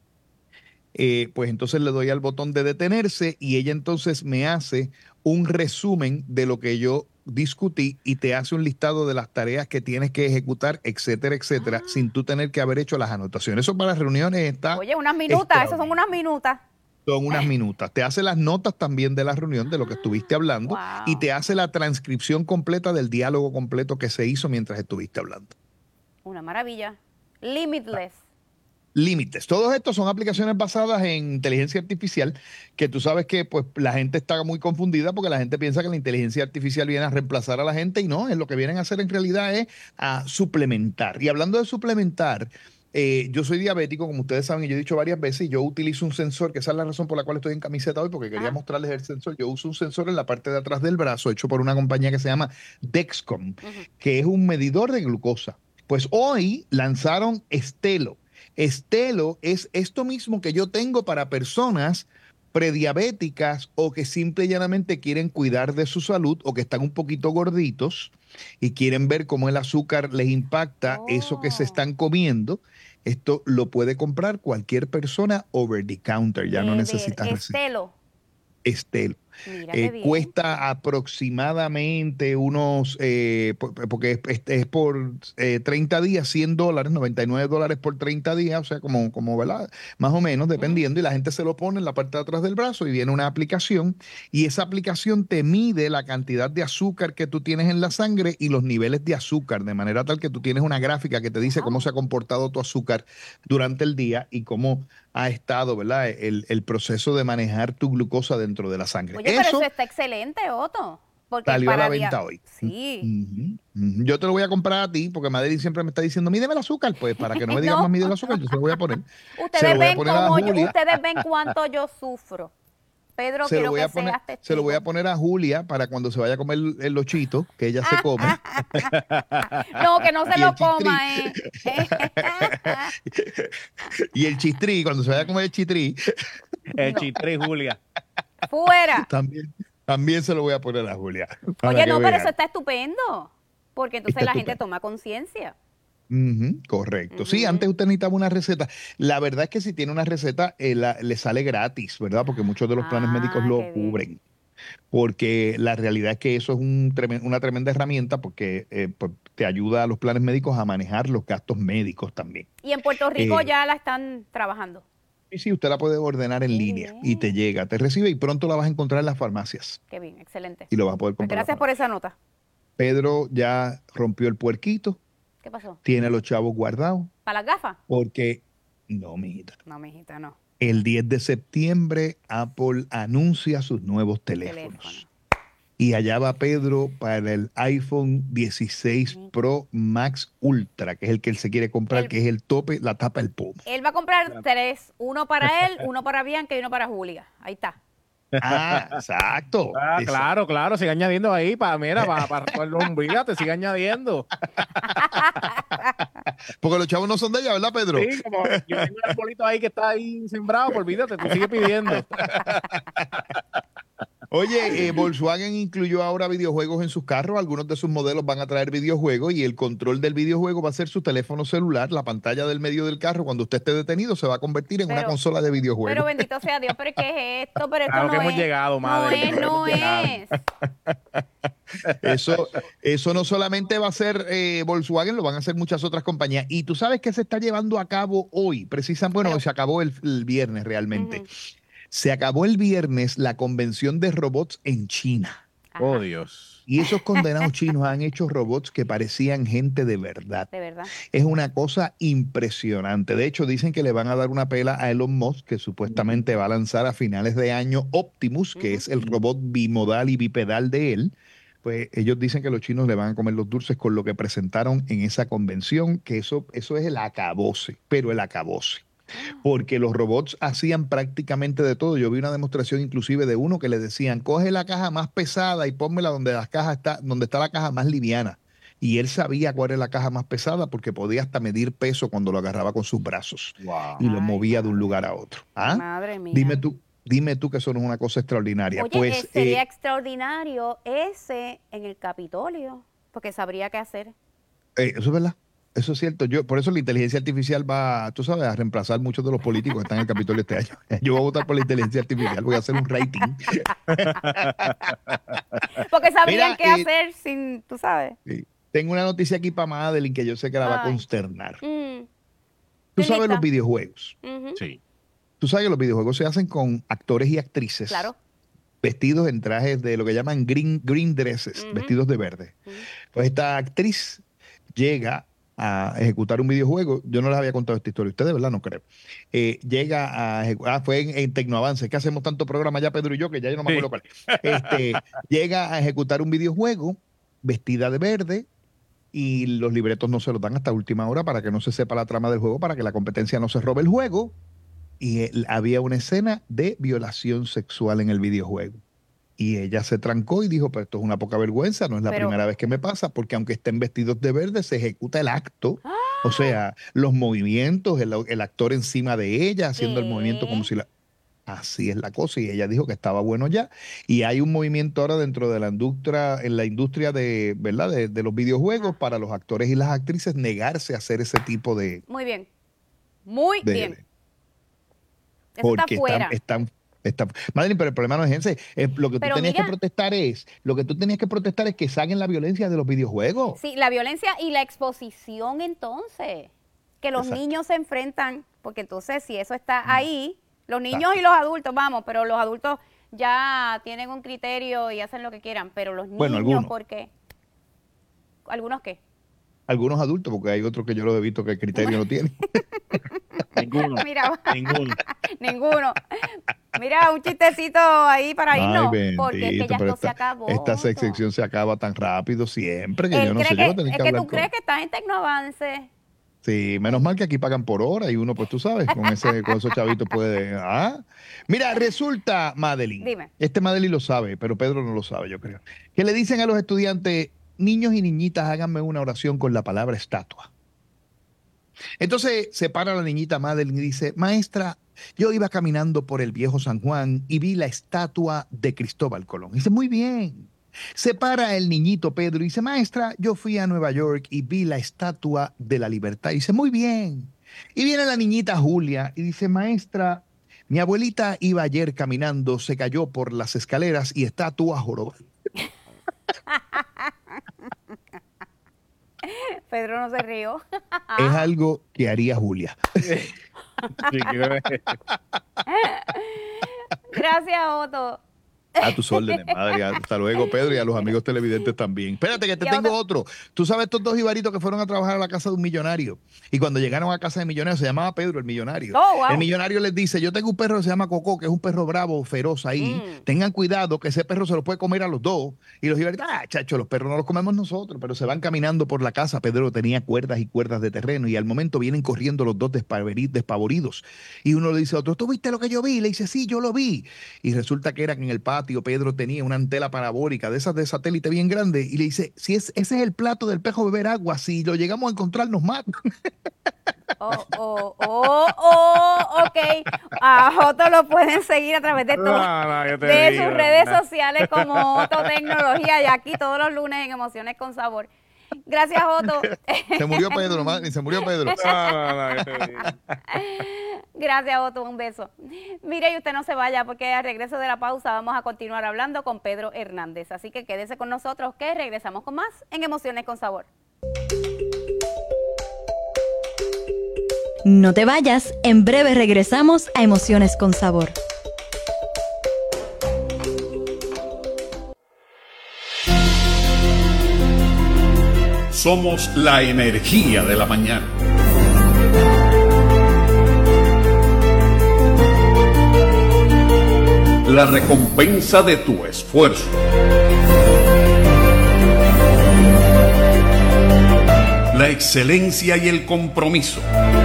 Eh, pues entonces le doy al botón de detenerse y ella entonces me hace un resumen de lo que yo discutí y te hace un listado de las tareas que tienes que ejecutar, etcétera, etcétera, Ah. sin tú tener que haber hecho las anotaciones. Eso para las reuniones está... Oye, unas minutas, esas son unas minutas. Son unas minutas. Te hace las notas también de la reunión, de lo que estuviste hablando, Wow. y te hace la transcripción completa del diálogo completo que se hizo mientras estuviste hablando. Una maravilla. Limitless. Límites. Todos estos son aplicaciones basadas en inteligencia artificial, que tú sabes que pues la gente está muy confundida porque la gente piensa que la inteligencia artificial viene a reemplazar a la gente y no, es lo que vienen a hacer en realidad es a suplementar. Y hablando de suplementar, eh, yo soy diabético, como ustedes saben, y yo he dicho varias veces, y yo utilizo un sensor, que esa es la razón por la cual estoy en camiseta hoy, porque quería Ajá. mostrarles el sensor. Yo uso un sensor en la parte de atrás del brazo, hecho por una compañía que se llama Dexcom, Ujú. que es un medidor de glucosa. Pues hoy lanzaron Stelo. Stelo es esto mismo que yo tengo para personas prediabéticas o que simple y llanamente quieren cuidar de su salud o que están un poquito gorditos y quieren ver cómo el azúcar les impacta Oh. eso que se están comiendo. Esto lo puede comprar cualquier persona over the counter, ya no Eh, de necesitas receta. Estelo. Stelo. Mira Eh, qué bien. cuesta aproximadamente unos, eh, po- porque es, es- es por eh, treinta días, cien dólares, noventa y nueve dólares por treinta días, o sea, como, como, ¿verdad? Más o menos, dependiendo, y la gente se lo pone en la parte de atrás del brazo y viene una aplicación, y esa aplicación te mide la cantidad de azúcar que tú tienes en la sangre y los niveles de azúcar, de manera tal que tú tienes una gráfica que te dice cómo Wow. se ha comportado tu azúcar durante el día y cómo ha estado, ¿verdad? El, el proceso de manejar tu glucosa dentro de la sangre. Oye, pero eso está excelente, Otto. Porque salió a para la dia- venta hoy. Sí. Ujú, ujú. Yo te lo voy a comprar a ti porque Madeline siempre me está diciendo, mídeme el azúcar, pues para que no me digas No. más mide el azúcar, yo se lo voy a poner. Se Ustedes lo voy a ven poner a cómo yo, Julia. ustedes ven cuánto yo sufro. Pedro, Se lo, quiero voy que a poner, seas se lo testigo. voy a poner a Julia para cuando se vaya a comer el, el lochito, que ella se come. No, que no se Y lo el chistrí. coma, eh. Y el chistrí, cuando se vaya a comer el chistrí, El chistri, Julia. Fuera. también, también se lo voy a poner a Julia. para Oye, que no, pero vean. eso está estupendo. Porque entonces Está la gente estupendo. toma conciencia. Ujú, correcto. Sí, Ujú. antes usted necesitaba una receta. La verdad es que si tiene una receta, eh, la- le sale gratis, ¿verdad? Porque muchos de los planes Ah, médicos qué lo bien. cubren. Porque la realidad es que eso es un tremen- una tremenda herramienta porque eh, pues, te ayuda a los planes médicos a manejar los gastos médicos también. Y en Puerto Rico Eh, ya la están trabajando. Y sí, usted la puede ordenar en Qué línea bien. y te llega, te recibe y pronto la vas a encontrar en las farmacias Qué bien, excelente. y lo vas a poder Pues comprar. en la gracias por farmacia. esa nota. Pedro ya rompió el puerquito, ¿Qué pasó? tiene los chavos guardados ¿Para las gafas? porque, no, mijita. No, mijita, no. El diez de septiembre, Apple anuncia sus nuevos teléfonos. Teléfono. Y allá va Pedro para el iPhone dieciséis Pro Max Ultra, que es el que él se quiere comprar, El- que es el tope, la tapa del pomo. Él va a comprar tres. Uno para él, uno para Bianca y uno para Julia. Ahí está. Ah, exacto. Ah, exacto. claro, claro, sigue añadiendo ahí, para, mira, para, para, olvídate, sigue añadiendo. Porque los chavos no son de ella, ¿verdad, Pedro? Sí, como yo tengo un arbolito ahí que está ahí sembrado, pues olvídate, tú sigue pidiendo. Oye, eh, Volkswagen incluyó ahora videojuegos en sus carros. Algunos de sus modelos van a traer videojuegos y el control del videojuego va a ser su teléfono celular. La pantalla del medio del carro, cuando usted esté detenido, se va a convertir en una Pero- consola de videojuegos. Pero bendito sea Dios, pero ¿qué es esto? Pero esto Claro no que hemos es. llegado, madre, No es, no hemos llegado. es. Eso, eso no solamente va a ser eh, Volkswagen, lo van a hacer muchas otras compañías. Y tú sabes que se está llevando a cabo hoy, precisamente, bueno, Pero- se acabó el, el viernes realmente. Ujú. Se acabó el viernes la convención de robots en China. Oh, Dios. Y esos condenados chinos han hecho robots que parecían gente de verdad. De verdad. Es una cosa impresionante. De hecho, dicen que le van a dar una pela a Elon Musk, que supuestamente va a lanzar a finales de año Optimus, que uh-huh. es el robot bimodal y bipedal de él. Pues ellos dicen que los chinos le van a comer los dulces con lo que presentaron en esa convención, que eso, eso es el acabose, pero el acabose. Porque los robots hacían prácticamente de todo. Yo vi una demostración inclusive de uno que le decían, coge la caja más pesada y pónmela donde, las cajas está, donde está la caja más liviana. Y él sabía cuál era la caja más pesada porque podía hasta medir peso cuando lo agarraba con sus brazos. Wow. Y lo movía de un lugar a otro. ¿Ah? Madre mía. Dime tú, dime tú que eso no es una cosa extraordinaria. Oye, pues, sería eh, extraordinario ese en el Capitolio, porque sabría qué hacer. Eh, eso es verdad. Eso es cierto. Yo, por eso la inteligencia artificial va, tú sabes, a reemplazar muchos de los políticos que están en el Capitolio este año. Yo voy a votar por la inteligencia artificial, voy a hacer un rating. Porque sabrían Mira, qué eh, hacer sin, tú sabes. Sí. Tengo una noticia aquí para Madeline que yo sé que la va a Ay. consternar. Mm. Tú Estoy sabes lista. los videojuegos. Ujú. Sí. Tú sabes que los videojuegos se hacen con actores y actrices Claro. vestidos en trajes de lo que llaman green, green dresses, Ujú. vestidos de verde. Ujú. Pues esta actriz llega a ejecutar un videojuego. Yo no les había contado esta historia. Ustedes, ¿verdad? No creo. Eh, llega a ejecutar. Ah, fue en, en Tecnoavance. Es que hacemos tanto programa ya, Pedro y yo, que ya yo no me Sí. acuerdo cuál. Este, llega a ejecutar un videojuego vestida de verde y los libretos no se los dan hasta última hora para que no se sepa la trama del juego, para que la competencia no se robe el juego. Y él, había una escena de violación sexual en el videojuego. Y ella se trancó y dijo, pero esto es una poca vergüenza, no es la Pero- primera vez que me pasa, porque aunque estén vestidos de verde, se ejecuta el acto. O sea, los movimientos, el, el actor encima de ella, haciendo el ¿Qué? movimiento como si la... Así es la cosa, y ella dijo que estaba bueno ya. Y hay un movimiento ahora dentro de la industria, en la industria de, ¿verdad? De, de los videojuegos, para los actores y las actrices negarse a hacer ese tipo de... Muy bien. Muy de- bien. de- Eso porque está fuera. están, están, están- Madeline, pero el problema no es ese. Es lo que tú Pero tenías mira- que protestar es, lo que tú tenías que protestar es que saquen la violencia de los videojuegos. Sí, la violencia y la exposición entonces. Que los Exacto. niños se enfrentan, porque entonces si eso está ahí, los niños y los adultos, vamos, pero los adultos ya tienen un criterio y hacen lo que quieran, pero los niños, Bueno, algunos. ¿por qué? ¿Algunos qué? Algunos adultos, porque hay otros que yo los he visto que el criterio no tienen. Ninguno. Mira, Ninguno. ninguno. Mira, un chistecito ahí para irnos, Ay, porque es que bendito, ya pero esto se esta, acabó. esta Otto. sección se acaba tan rápido siempre que Él yo no cree sé, que, yo voy a tener es que que hablar tú con... crees que estás en Tecnoavance. Sí, menos mal que aquí pagan por hora y uno, pues tú sabes, con ese, con esos chavitos puede... ¿ah? Mira, resulta, Madeline, Dime. este Madeline lo sabe, pero Pedro no lo sabe, yo creo, que le dicen a los estudiantes, niños y niñitas, háganme una oración con la palabra estatua. Entonces se para la niñita Madeline y dice, maestra, yo iba caminando por el viejo San Juan y vi la estatua de Cristóbal Colón. Y dice, muy bien. Se para el niñito Pedro y dice, maestra, yo fui a Nueva York y vi la estatua de la libertad. Y dice, muy bien. Y viene la niñita Julia y dice, maestra, mi abuelita iba ayer caminando, se cayó por las escaleras y está tú a jorobando. Pedro no se rió. Es algo que haría Julia. Sí, creo que- Gracias, Otto. A tus órdenes, madre. Hasta luego, Pedro, y a los amigos televidentes también. Espérate, que te Y tengo ahora- otro. Tú sabes estos dos ibaritos que fueron a trabajar a la casa de un millonario. Y cuando llegaron a casa de millonario, se llamaba Pedro, el millonario. Oh, wow. El millonario les dice, yo tengo un perro que se llama Coco, que es un perro bravo, feroz ahí. Mm. Tengan cuidado que ese perro se lo puede comer a los dos. Y los ibaritos, ah, chacho, los perros no los comemos nosotros. Pero se van caminando por la casa. Pedro tenía cuerdas y cuerdas de terreno. Y al momento vienen corriendo los dos despaveri- despavoridos. Y uno le dice a otro, ¿tú viste lo que yo vi? Le dice, sí, yo lo vi. Y resulta que era que en el patio Pedro tenía una antena parabólica de esas de satélite bien grande y le dice, si es, ese es el plato del pejo beber agua, si lo llegamos a encontrar nos mata. Oh, oh, oh, oh, ok. A Otto lo pueden seguir a través de, todo, No, no, yo te de digo, sus redes no. sociales como Otto Tecnología y aquí todos los lunes en Emociones con Sabor. Gracias, Otto. Se murió Pedro, madre, se murió Pedro. No, no, no, yo te digo. Gracias, Otto. Un beso. Mire, y usted no se vaya porque al regreso de la pausa vamos a continuar hablando con Pedro Hernández. Así que quédese con nosotros que regresamos con más en Emociones con Sabor. No te vayas, en breve regresamos a Emociones con Sabor. Somos la energía de la mañana. La recompensa de tu esfuerzo. La excelencia y el compromiso.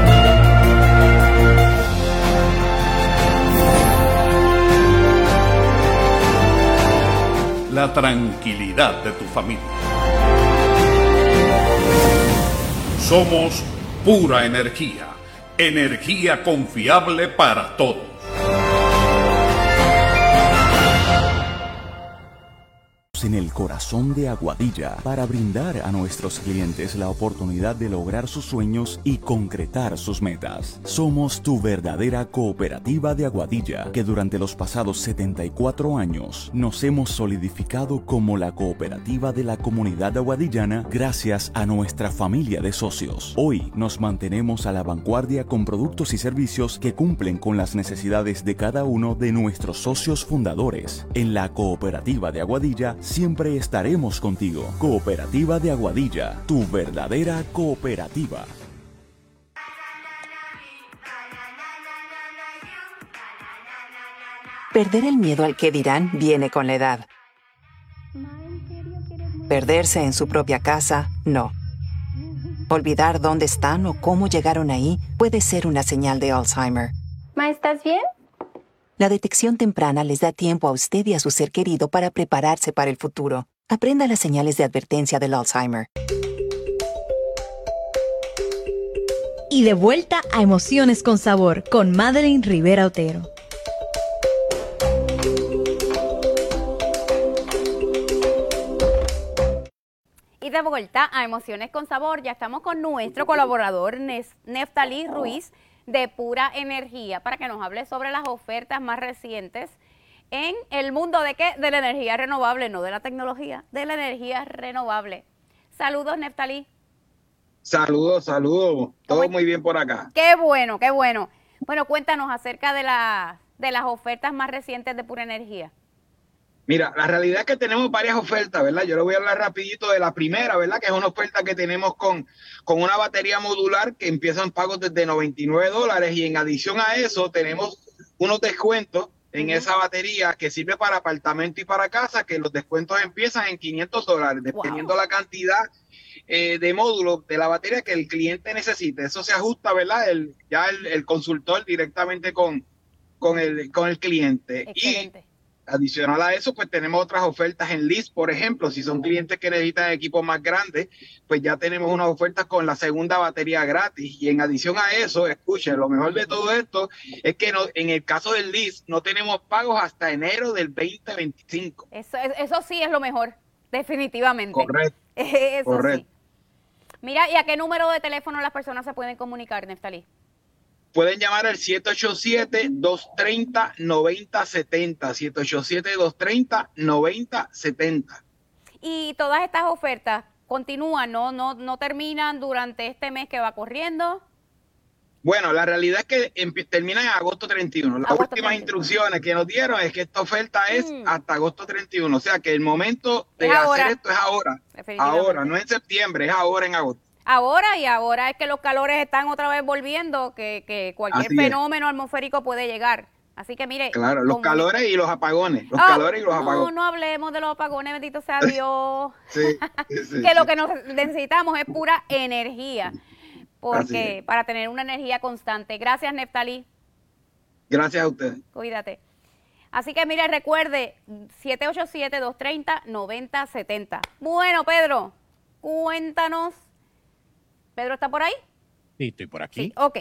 La tranquilidad de tu familia. Somos pura energía, energía confiable para todos. En el corazón de Aguadilla para brindar a nuestros clientes la oportunidad de lograr sus sueños y concretar sus metas. Somos tu verdadera cooperativa de Aguadilla, que durante los pasados setenta y cuatro años nos hemos solidificado como la cooperativa de la comunidad aguadillana gracias a nuestra familia de socios. Hoy nos mantenemos a la vanguardia con productos y servicios que cumplen con las necesidades de cada uno de nuestros socios fundadores. En la cooperativa de Aguadilla siempre estaremos contigo. Cooperativa de Aguadilla, tu verdadera cooperativa. Perder el miedo al que dirán viene con la edad. Perderse en su propia casa, no. Olvidar dónde están o cómo llegaron ahí puede ser una señal de Alzheimer. Ma, ¿estás bien? La detección temprana les da tiempo a usted y a su ser querido para prepararse para el futuro. Aprenda las señales de advertencia del Alzheimer. Y de vuelta a Emociones con Sabor con Madeline Rivera Otero. Y de vuelta a Emociones con Sabor, ya estamos con nuestro colaborador Neftalí Ruiz de Pura Energía para que nos hable sobre las ofertas más recientes en el mundo de qué, de la energía renovable, no de la tecnología, de la energía renovable. Saludos, Neftalí. Saludos, saludos. Todo muy bien por acá. Qué bueno, qué bueno. Bueno, cuéntanos acerca de, la, de las ofertas más recientes de Pura Energía. Mira, la realidad es que tenemos varias ofertas, ¿verdad? Yo le voy a hablar rapidito de la primera, ¿verdad? Que es una oferta que tenemos con, con una batería modular que empieza en pagos desde noventa y nueve dólares y en adición a eso tenemos unos descuentos en uh-huh. esa batería que sirve para apartamento y para casa, que los descuentos empiezan en quinientos dólares, dependiendo wow. la cantidad eh, de módulos de la batería que el cliente necesite. Eso se ajusta, ¿verdad? El, ya el, el consultor directamente con, con, el, con el cliente. Excelente. Y adicional a eso, pues tenemos otras ofertas en lease, por ejemplo, si son clientes que necesitan equipos más grandes, pues ya tenemos unas ofertas con la segunda batería gratis. Y en adición a eso, escuchen, lo mejor de todo esto es que no, en el caso del lease no tenemos pagos hasta enero del veinte veinticinco. Eso, eso sí es lo mejor, definitivamente. Correcto. Eso correcto. Sí. Mira, ¿y a qué número de teléfono las personas se pueden comunicar, Neftalí? Pueden llamar al siete ocho siete, dos tres cero, nueve cero siete cero, siete ocho siete, dos tres cero, nueve cero siete cero. Y todas estas ofertas continúan, ¿no? No, no terminan durante este mes que va corriendo. Bueno, la realidad es que termina en agosto treinta y uno. Las agosto últimas treinta y uno. Instrucciones que nos dieron es que esta oferta es mm. hasta agosto treinta y uno. O sea que el momento de es hacer ahora. esto es ahora. Ahora, no en septiembre, es ahora en agosto. Ahora y ahora es que los calores están otra vez volviendo, que, que cualquier Así fenómeno es. atmosférico puede llegar. Así que mire. Claro, los calores y los apagones. Los oh, calores y los no, apagones. No, no hablemos de los apagones, bendito sea Dios. sí, sí, sí, que sí. lo que nos necesitamos es pura energía. Porque para tener una energía constante. Gracias, Neftalí. Gracias a ustedes. Cuídate. Así que mire, recuerde, siete ocho siete, dos tres cero, nueve cero siete cero. Bueno, Pedro, cuéntanos. ¿Pedro está por ahí? Sí, estoy por aquí. Sí, ok.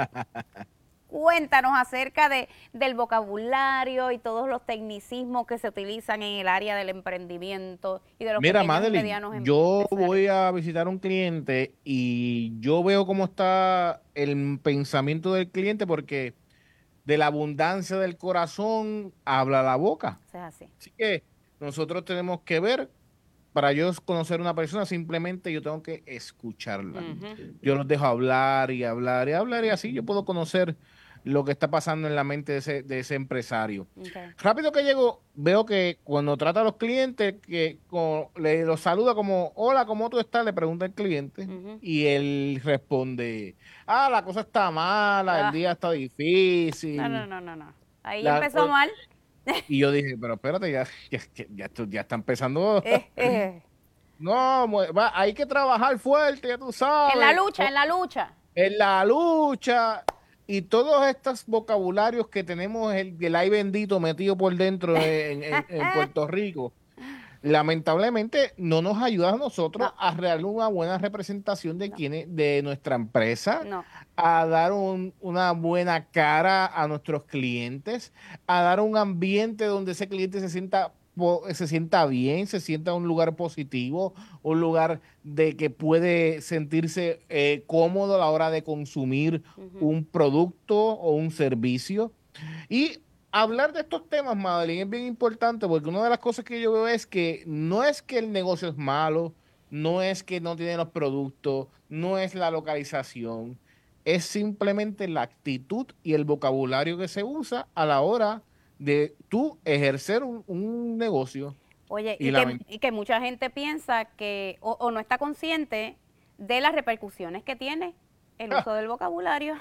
Cuéntanos acerca de, del vocabulario y todos los tecnicismos que se utilizan en el área del emprendimiento y de los Mira, pequeños Madeline, y medianos em- yo voy a visitar a un cliente y yo veo cómo está el pensamiento del cliente porque de la abundancia del corazón habla la boca. O sea, así. Así que nosotros tenemos que ver. Para yo conocer una persona, simplemente yo tengo que escucharla. Uh-huh. Yo los dejo hablar y hablar y hablar y así yo puedo conocer lo que está pasando en la mente de ese, de ese empresario. Okay. Rápido que llego, veo que cuando trata a los clientes, que con, le los saluda como, hola, ¿cómo tú estás? Le pregunta el cliente uh-huh. y él responde, ah, la cosa está mala, ah. el día está difícil. No, no, no, no, no. Ahí la, empezó mal. Y yo dije, pero espérate, ya, ya, ya, ya, ya está empezando. Eh, eh. No, va, hay que trabajar fuerte, ya tú sabes. En la lucha, en la lucha. En la lucha. Y todos estos vocabularios que tenemos, el, el ay bendito metido por dentro en, en, en Puerto Rico, lamentablemente no nos ayuda a nosotros no. a realizar una buena representación de, no. quienes, de nuestra empresa, no. a dar un, una buena cara a nuestros clientes, a dar un ambiente donde ese cliente se sienta se sienta bien, se sienta en un lugar positivo, un lugar de que puede sentirse eh, cómodo a la hora de consumir uh-huh. un producto o un servicio. Y hablar de estos temas, Madeline, es bien importante porque una de las cosas que yo veo es que no es que el negocio es malo, no es que no tiene los productos, no es la localización, es simplemente la actitud y el vocabulario que se usa a la hora de tú ejercer un, un negocio. Oye, y, y, que, y que mucha gente piensa que o, o no está consciente de las repercusiones que tiene el uso del vocabulario.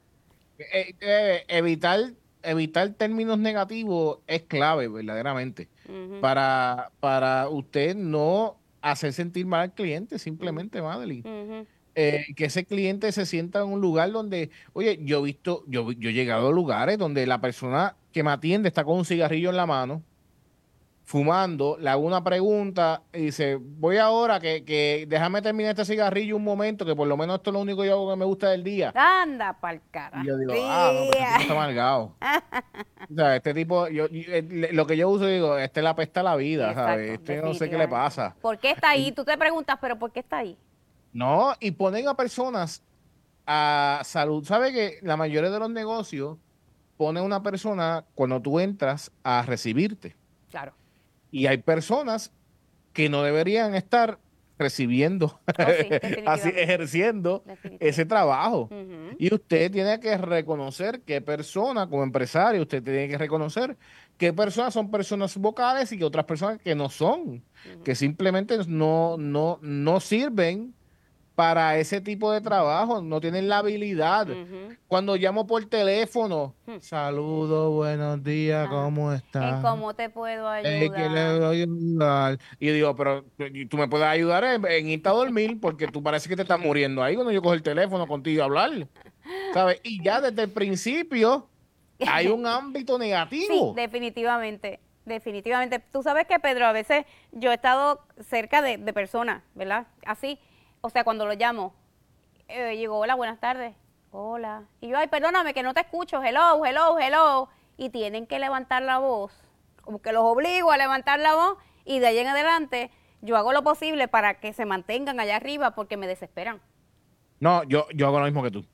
Eh, eh, evitar, evitar términos negativos es clave, verdaderamente, uh-huh. para, para usted no hacer sentir mal al cliente, simplemente, uh-huh. Madeline. Uh-huh. Eh, que ese cliente se sienta en un lugar donde, oye, yo he visto, yo, yo he llegado a lugares donde la persona que me atiende está con un cigarrillo en la mano, fumando, le hago una pregunta y dice, voy ahora, que, que déjame terminar este cigarrillo un momento, que por lo menos esto es lo único que yo hago que me gusta del día. Anda pa'l cara. Y yo digo, ah, no, pero este tipo está amargado. O sea, este tipo, yo, yo, lo que yo uso, digo, este le apesta la vida, exacto, ¿sabes? Este no sé qué le pasa. ¿Por qué está ahí? Tú te preguntas, pero ¿por qué está ahí? No, y ponen a personas a salud. ¿Sabe que la mayoría de los negocios ponen a una persona cuando tú entras a recibirte? Claro. Y hay personas que no deberían estar recibiendo, oh, sí, así ejerciendo ese trabajo. Uh-huh. Y usted tiene que reconocer qué persona, como empresario, usted tiene que reconocer qué personas son personas vocales y que otras personas que no son, uh-huh. que simplemente no, no, no sirven para ese tipo de trabajo, no tienen la habilidad. Uh-huh. Cuando llamo por teléfono, uh-huh. saludos, buenos días, uh-huh. ¿cómo estás? ¿En cómo te puedo ayudar? ¿En qué le voy a ayudar? Y digo, pero tú me puedes ayudar en, en irte a dormir porque tú parece que te estás muriendo ahí cuando yo cojo el teléfono contigo a hablar, ¿sabes? Y ya desde el principio hay un ámbito negativo. Sí, definitivamente. Definitivamente. Tú sabes que, Pedro, a veces yo he estado cerca de, de personas, ¿verdad? Así. O sea, cuando lo llamo, eh, digo, hola, buenas tardes, hola. Y yo, ay, perdóname que no te escucho, hello, hello, hello. Y tienen que levantar la voz, como que los obligo a levantar la voz y de ahí en adelante yo hago lo posible para que se mantengan allá arriba porque me desesperan. No, yo, yo hago lo mismo que tú.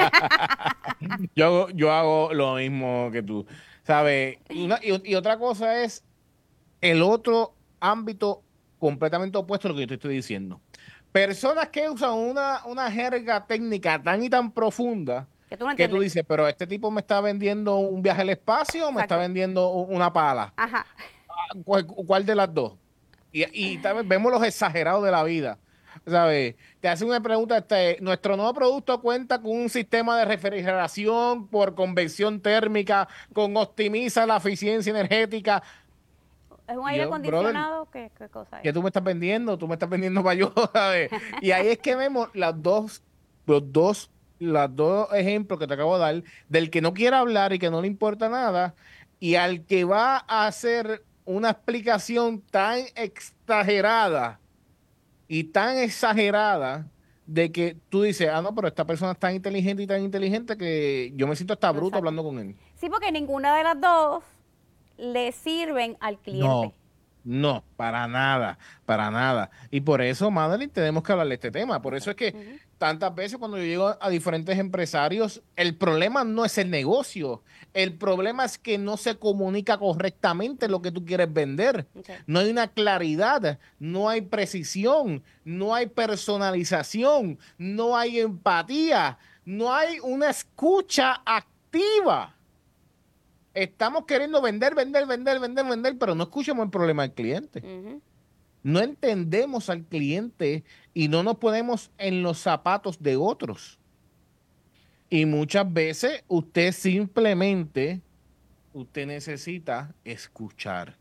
yo, hago, yo hago lo mismo que tú. ¿Sabes? Y, una, y, y otra cosa es el otro ámbito completamente opuesto a lo que yo te estoy diciendo. Personas que usan una, una jerga técnica tan y tan profunda que tú, no que tú dices, pero este tipo me está vendiendo un viaje al espacio o me Exacto. está vendiendo una pala. Ajá. ¿Cuál, cuál de las dos? Y, y también vemos los exagerados de la vida. ¿Sabes? Te hacen una pregunta, este, nuestro nuevo producto cuenta con un sistema de refrigeración por convección térmica, con optimiza la eficiencia energética. ¿Es un aire acondicionado? ¿Qué, ¿Qué cosa es? ¿Qué tú me estás vendiendo? Tú me estás vendiendo para yo, ¿sabes? Y ahí es que vemos las dos, los dos, los dos ejemplos que te acabo de dar, del que no quiere hablar y que no le importa nada, y al que va a hacer una explicación tan exagerada y tan exagerada de que tú dices, ah, no, pero esta persona es tan inteligente y tan inteligente que yo me siento hasta bruto Exacto. hablando con él. Sí, porque ninguna de las dos le sirven al cliente. No, no, para nada, para nada. Y por eso, Madeline, tenemos que hablar de este tema. Por eso es que uh-huh. tantas veces cuando yo llego a diferentes empresarios, el problema no es el negocio. El problema es que no se comunica correctamente lo que tú quieres vender. Okay. No hay una claridad, no hay precisión, no hay personalización, no hay empatía, no hay una escucha activa corporativa estamos queriendo vender, vender, vender, vender, vender, pero no escuchamos el problema del cliente. Uh-huh. No entendemos al cliente y no nos ponemos en los zapatos de otros. Y muchas veces usted simplemente, usted necesita escuchar.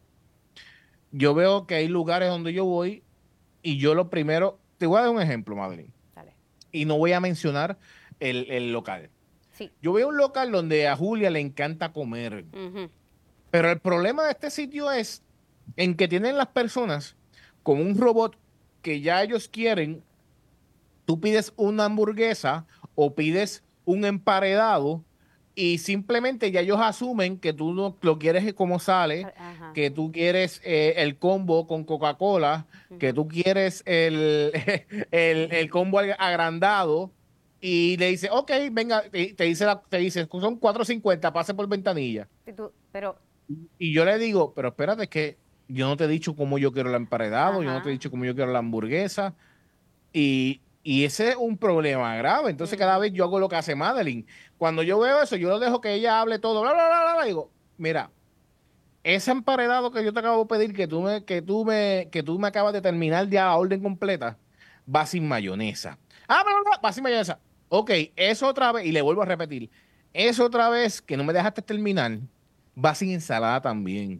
Yo veo que hay lugares donde yo voy y yo lo primero, te voy a dar un ejemplo, Madeline. Dale. Y no voy a mencionar el, el local. Sí. Yo veo un local donde a Julia le encanta comer. Uh-huh. Pero el problema de este sitio es en que tienen las personas con un robot que ya ellos quieren, tú pides una hamburguesa o pides un emparedado y simplemente ya ellos asumen que tú no lo quieres como sale, ajá, que tú quieres eh, el combo con Coca-Cola, uh-huh, que tú quieres el, el, el combo agrandado y le dice, ok, venga, te, te dice, la, te dice son cuatro cincuenta, pase por ventanilla. Sí, tú, pero... Y yo le digo, pero espérate que yo no te he dicho cómo yo quiero el emparedado, ajá, yo no te he dicho cómo yo quiero la hamburguesa. Y, y ese es un problema grave. Entonces, uh-huh, cada vez yo hago lo que hace Madeline. Cuando yo veo eso, yo lo dejo que ella hable todo, bla, bla, bla, bla, bla. Digo, mira, ese emparedado que yo te acabo de pedir, que tú me, que tú me, que tú me acabas de terminar ya a orden completa, va sin mayonesa. Ah, bla, bla, bla, va sin mayonesa. Ok, eso otra vez, y le vuelvo a repetir, eso otra vez que no me dejaste terminar, va sin ensalada también.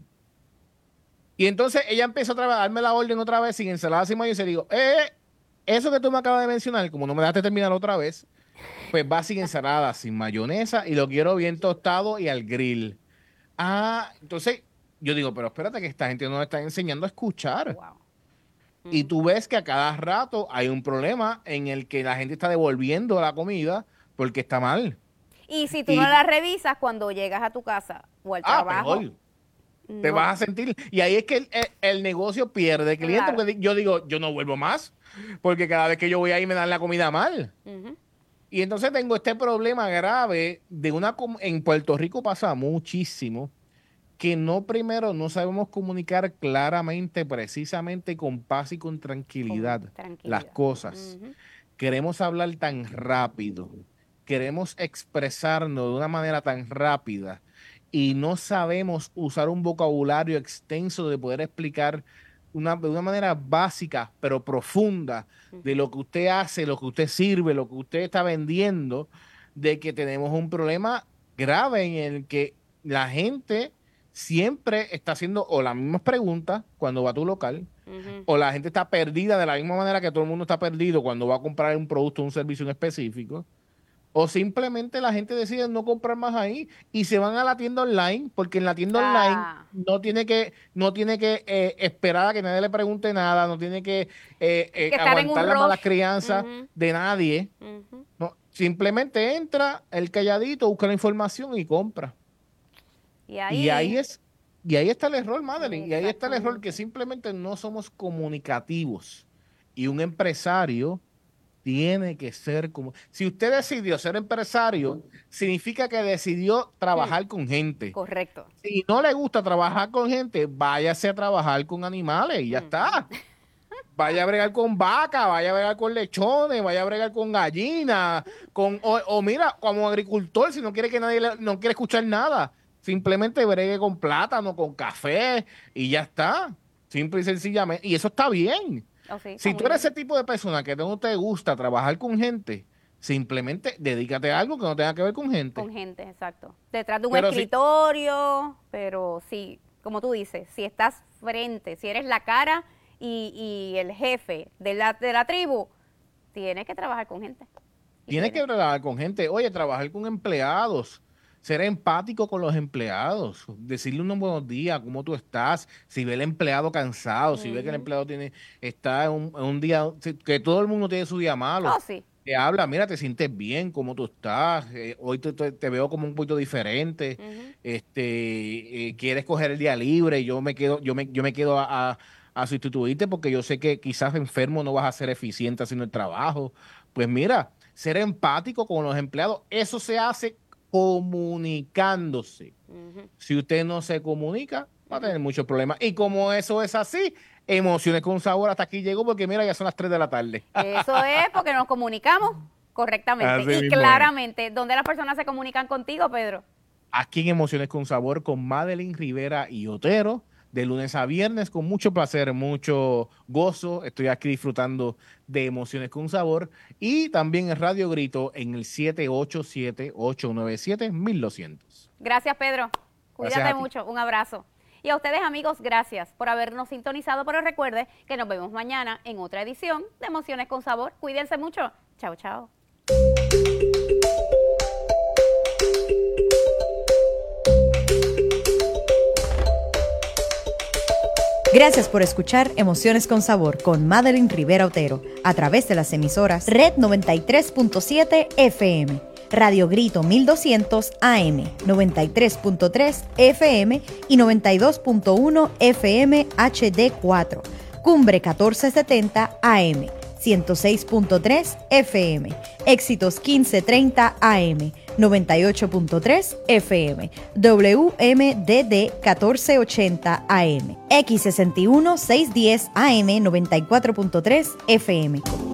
Y entonces ella empieza otra vez a darme la orden otra vez sin ensalada, sin mayonesa, y digo, eh, eso que tú me acabas de mencionar, como no me dejaste terminar otra vez, pues va sin ensalada, sin mayonesa, y lo quiero bien tostado y al grill. Ah, entonces yo digo, pero espérate que esta gente nos está enseñando a escuchar. Wow. Y tú ves que a cada rato hay un problema en el que la gente está devolviendo la comida porque está mal. Y si tú y, no la revisas cuando llegas a tu casa o al ah, trabajo, peor. Te no. vas a sentir. Y ahí es que el, el, el negocio pierde cliente. Claro. Porque yo digo, yo no vuelvo más. Porque cada vez que yo voy ahí me dan la comida mal. Uh-huh. Y entonces tengo este problema grave de una... En Puerto Rico pasa muchísimo que no primero no sabemos comunicar claramente, precisamente, con paz y con tranquilidad, con tranquilidad. las cosas. Uh-huh. Queremos hablar tan rápido, queremos expresarnos de una manera tan rápida y no sabemos usar un vocabulario extenso de poder explicar una, de una manera básica, pero profunda, uh-huh, de lo que usted hace, lo que usted sirve, lo que usted está vendiendo, de que tenemos un problema grave en el que la gente siempre está haciendo o las mismas preguntas cuando va a tu local, uh-huh, o la gente está perdida de la misma manera que todo el mundo está perdido cuando va a comprar un producto o un servicio en específico, o simplemente la gente decide no comprar más ahí y se van a la tienda online, porque en la tienda ah. online no tiene que no tiene que eh, esperar a que nadie le pregunte nada, no tiene que, eh, eh, que aguantar la mala crianza, uh-huh, de nadie. Uh-huh. No, simplemente entra el calladito, busca la información y compra. Y ahí, y ahí es y ahí está el error, Madeline, y ahí está el error, que simplemente no somos comunicativos. Y un empresario tiene que ser como... Si usted decidió ser empresario, significa que decidió trabajar sí, con gente. Correcto. Si no le gusta trabajar con gente, váyase a trabajar con animales y ya mm. está. Vaya a bregar con vaca, vaya a bregar con lechones, vaya a bregar con gallinas, con, o, o mira, como agricultor, si no quiere que nadie le, no quiere escuchar nada, simplemente bregue con plátano, con café y ya está. Simple y sencillamente. Y eso está bien. Oh, sí, si tú eres bien. Ese tipo de persona que no te gusta trabajar con gente, simplemente dedícate a algo que no tenga que ver con gente. Con gente, exacto. Detrás de un pero escritorio, si, pero sí, como tú dices, si estás frente, si eres la cara y, y el jefe de la, de la tribu, tienes que trabajar con gente. Tienes que trabajar con gente. Oye, trabajar con empleados. Ser empático con los empleados, decirle unos buenos días, cómo tú estás, si ve el empleado cansado, uh-huh, si ve que el empleado tiene está en un, en un día, que todo el mundo tiene su día malo, oh, sí, te habla, mira, te sientes bien, cómo tú estás, eh, hoy te, te, te veo como un poquito diferente, uh-huh, este, eh, quieres coger el día libre, yo me quedo, yo me, yo me quedo a, a, a sustituirte porque yo sé que quizás enfermo no vas a ser eficiente haciendo el trabajo. Pues mira, ser empático con los empleados, eso se hace comunicándose. Uh-huh. Si usted no se comunica, va a tener muchos problemas. Y como eso es así, Emociones con Sabor hasta aquí llegó, porque mira, ya son las tres de la tarde. Eso es porque nos comunicamos. Correctamente. Así y mismo claramente, ¿dónde las personas se comunican contigo, Pedro? Aquí en Emociones con Sabor con Madeline Rivera y Otero, de lunes a viernes, con mucho placer, mucho gozo. Estoy aquí disfrutando de Emociones con Sabor y también en Radio Grito en el siete ocho siete, ocho nueve siete, mil doscientos. Gracias, Pedro. Cuídate Gracias a ti. mucho. Un abrazo. Y a ustedes, amigos, gracias por habernos sintonizado. Pero recuerde que nos vemos mañana en otra edición de Emociones con Sabor. Cuídense mucho. Chao, chao. Gracias por escuchar Emociones con Sabor con Madeline Rivera Otero a través de las emisoras Red noventa y tres punto siete F M, Radio Grito mil doscientos A M, noventa y tres punto tres F M y noventa y dos punto uno F M H D cuatro, Cumbre catorce setenta A M, ciento seis punto tres F M, Éxitos quince treinta A M, noventa y ocho punto tres F M, W M D D catorce ochenta A M, X sesenta y uno seiscientos diez A M, noventa y cuatro punto tres F M.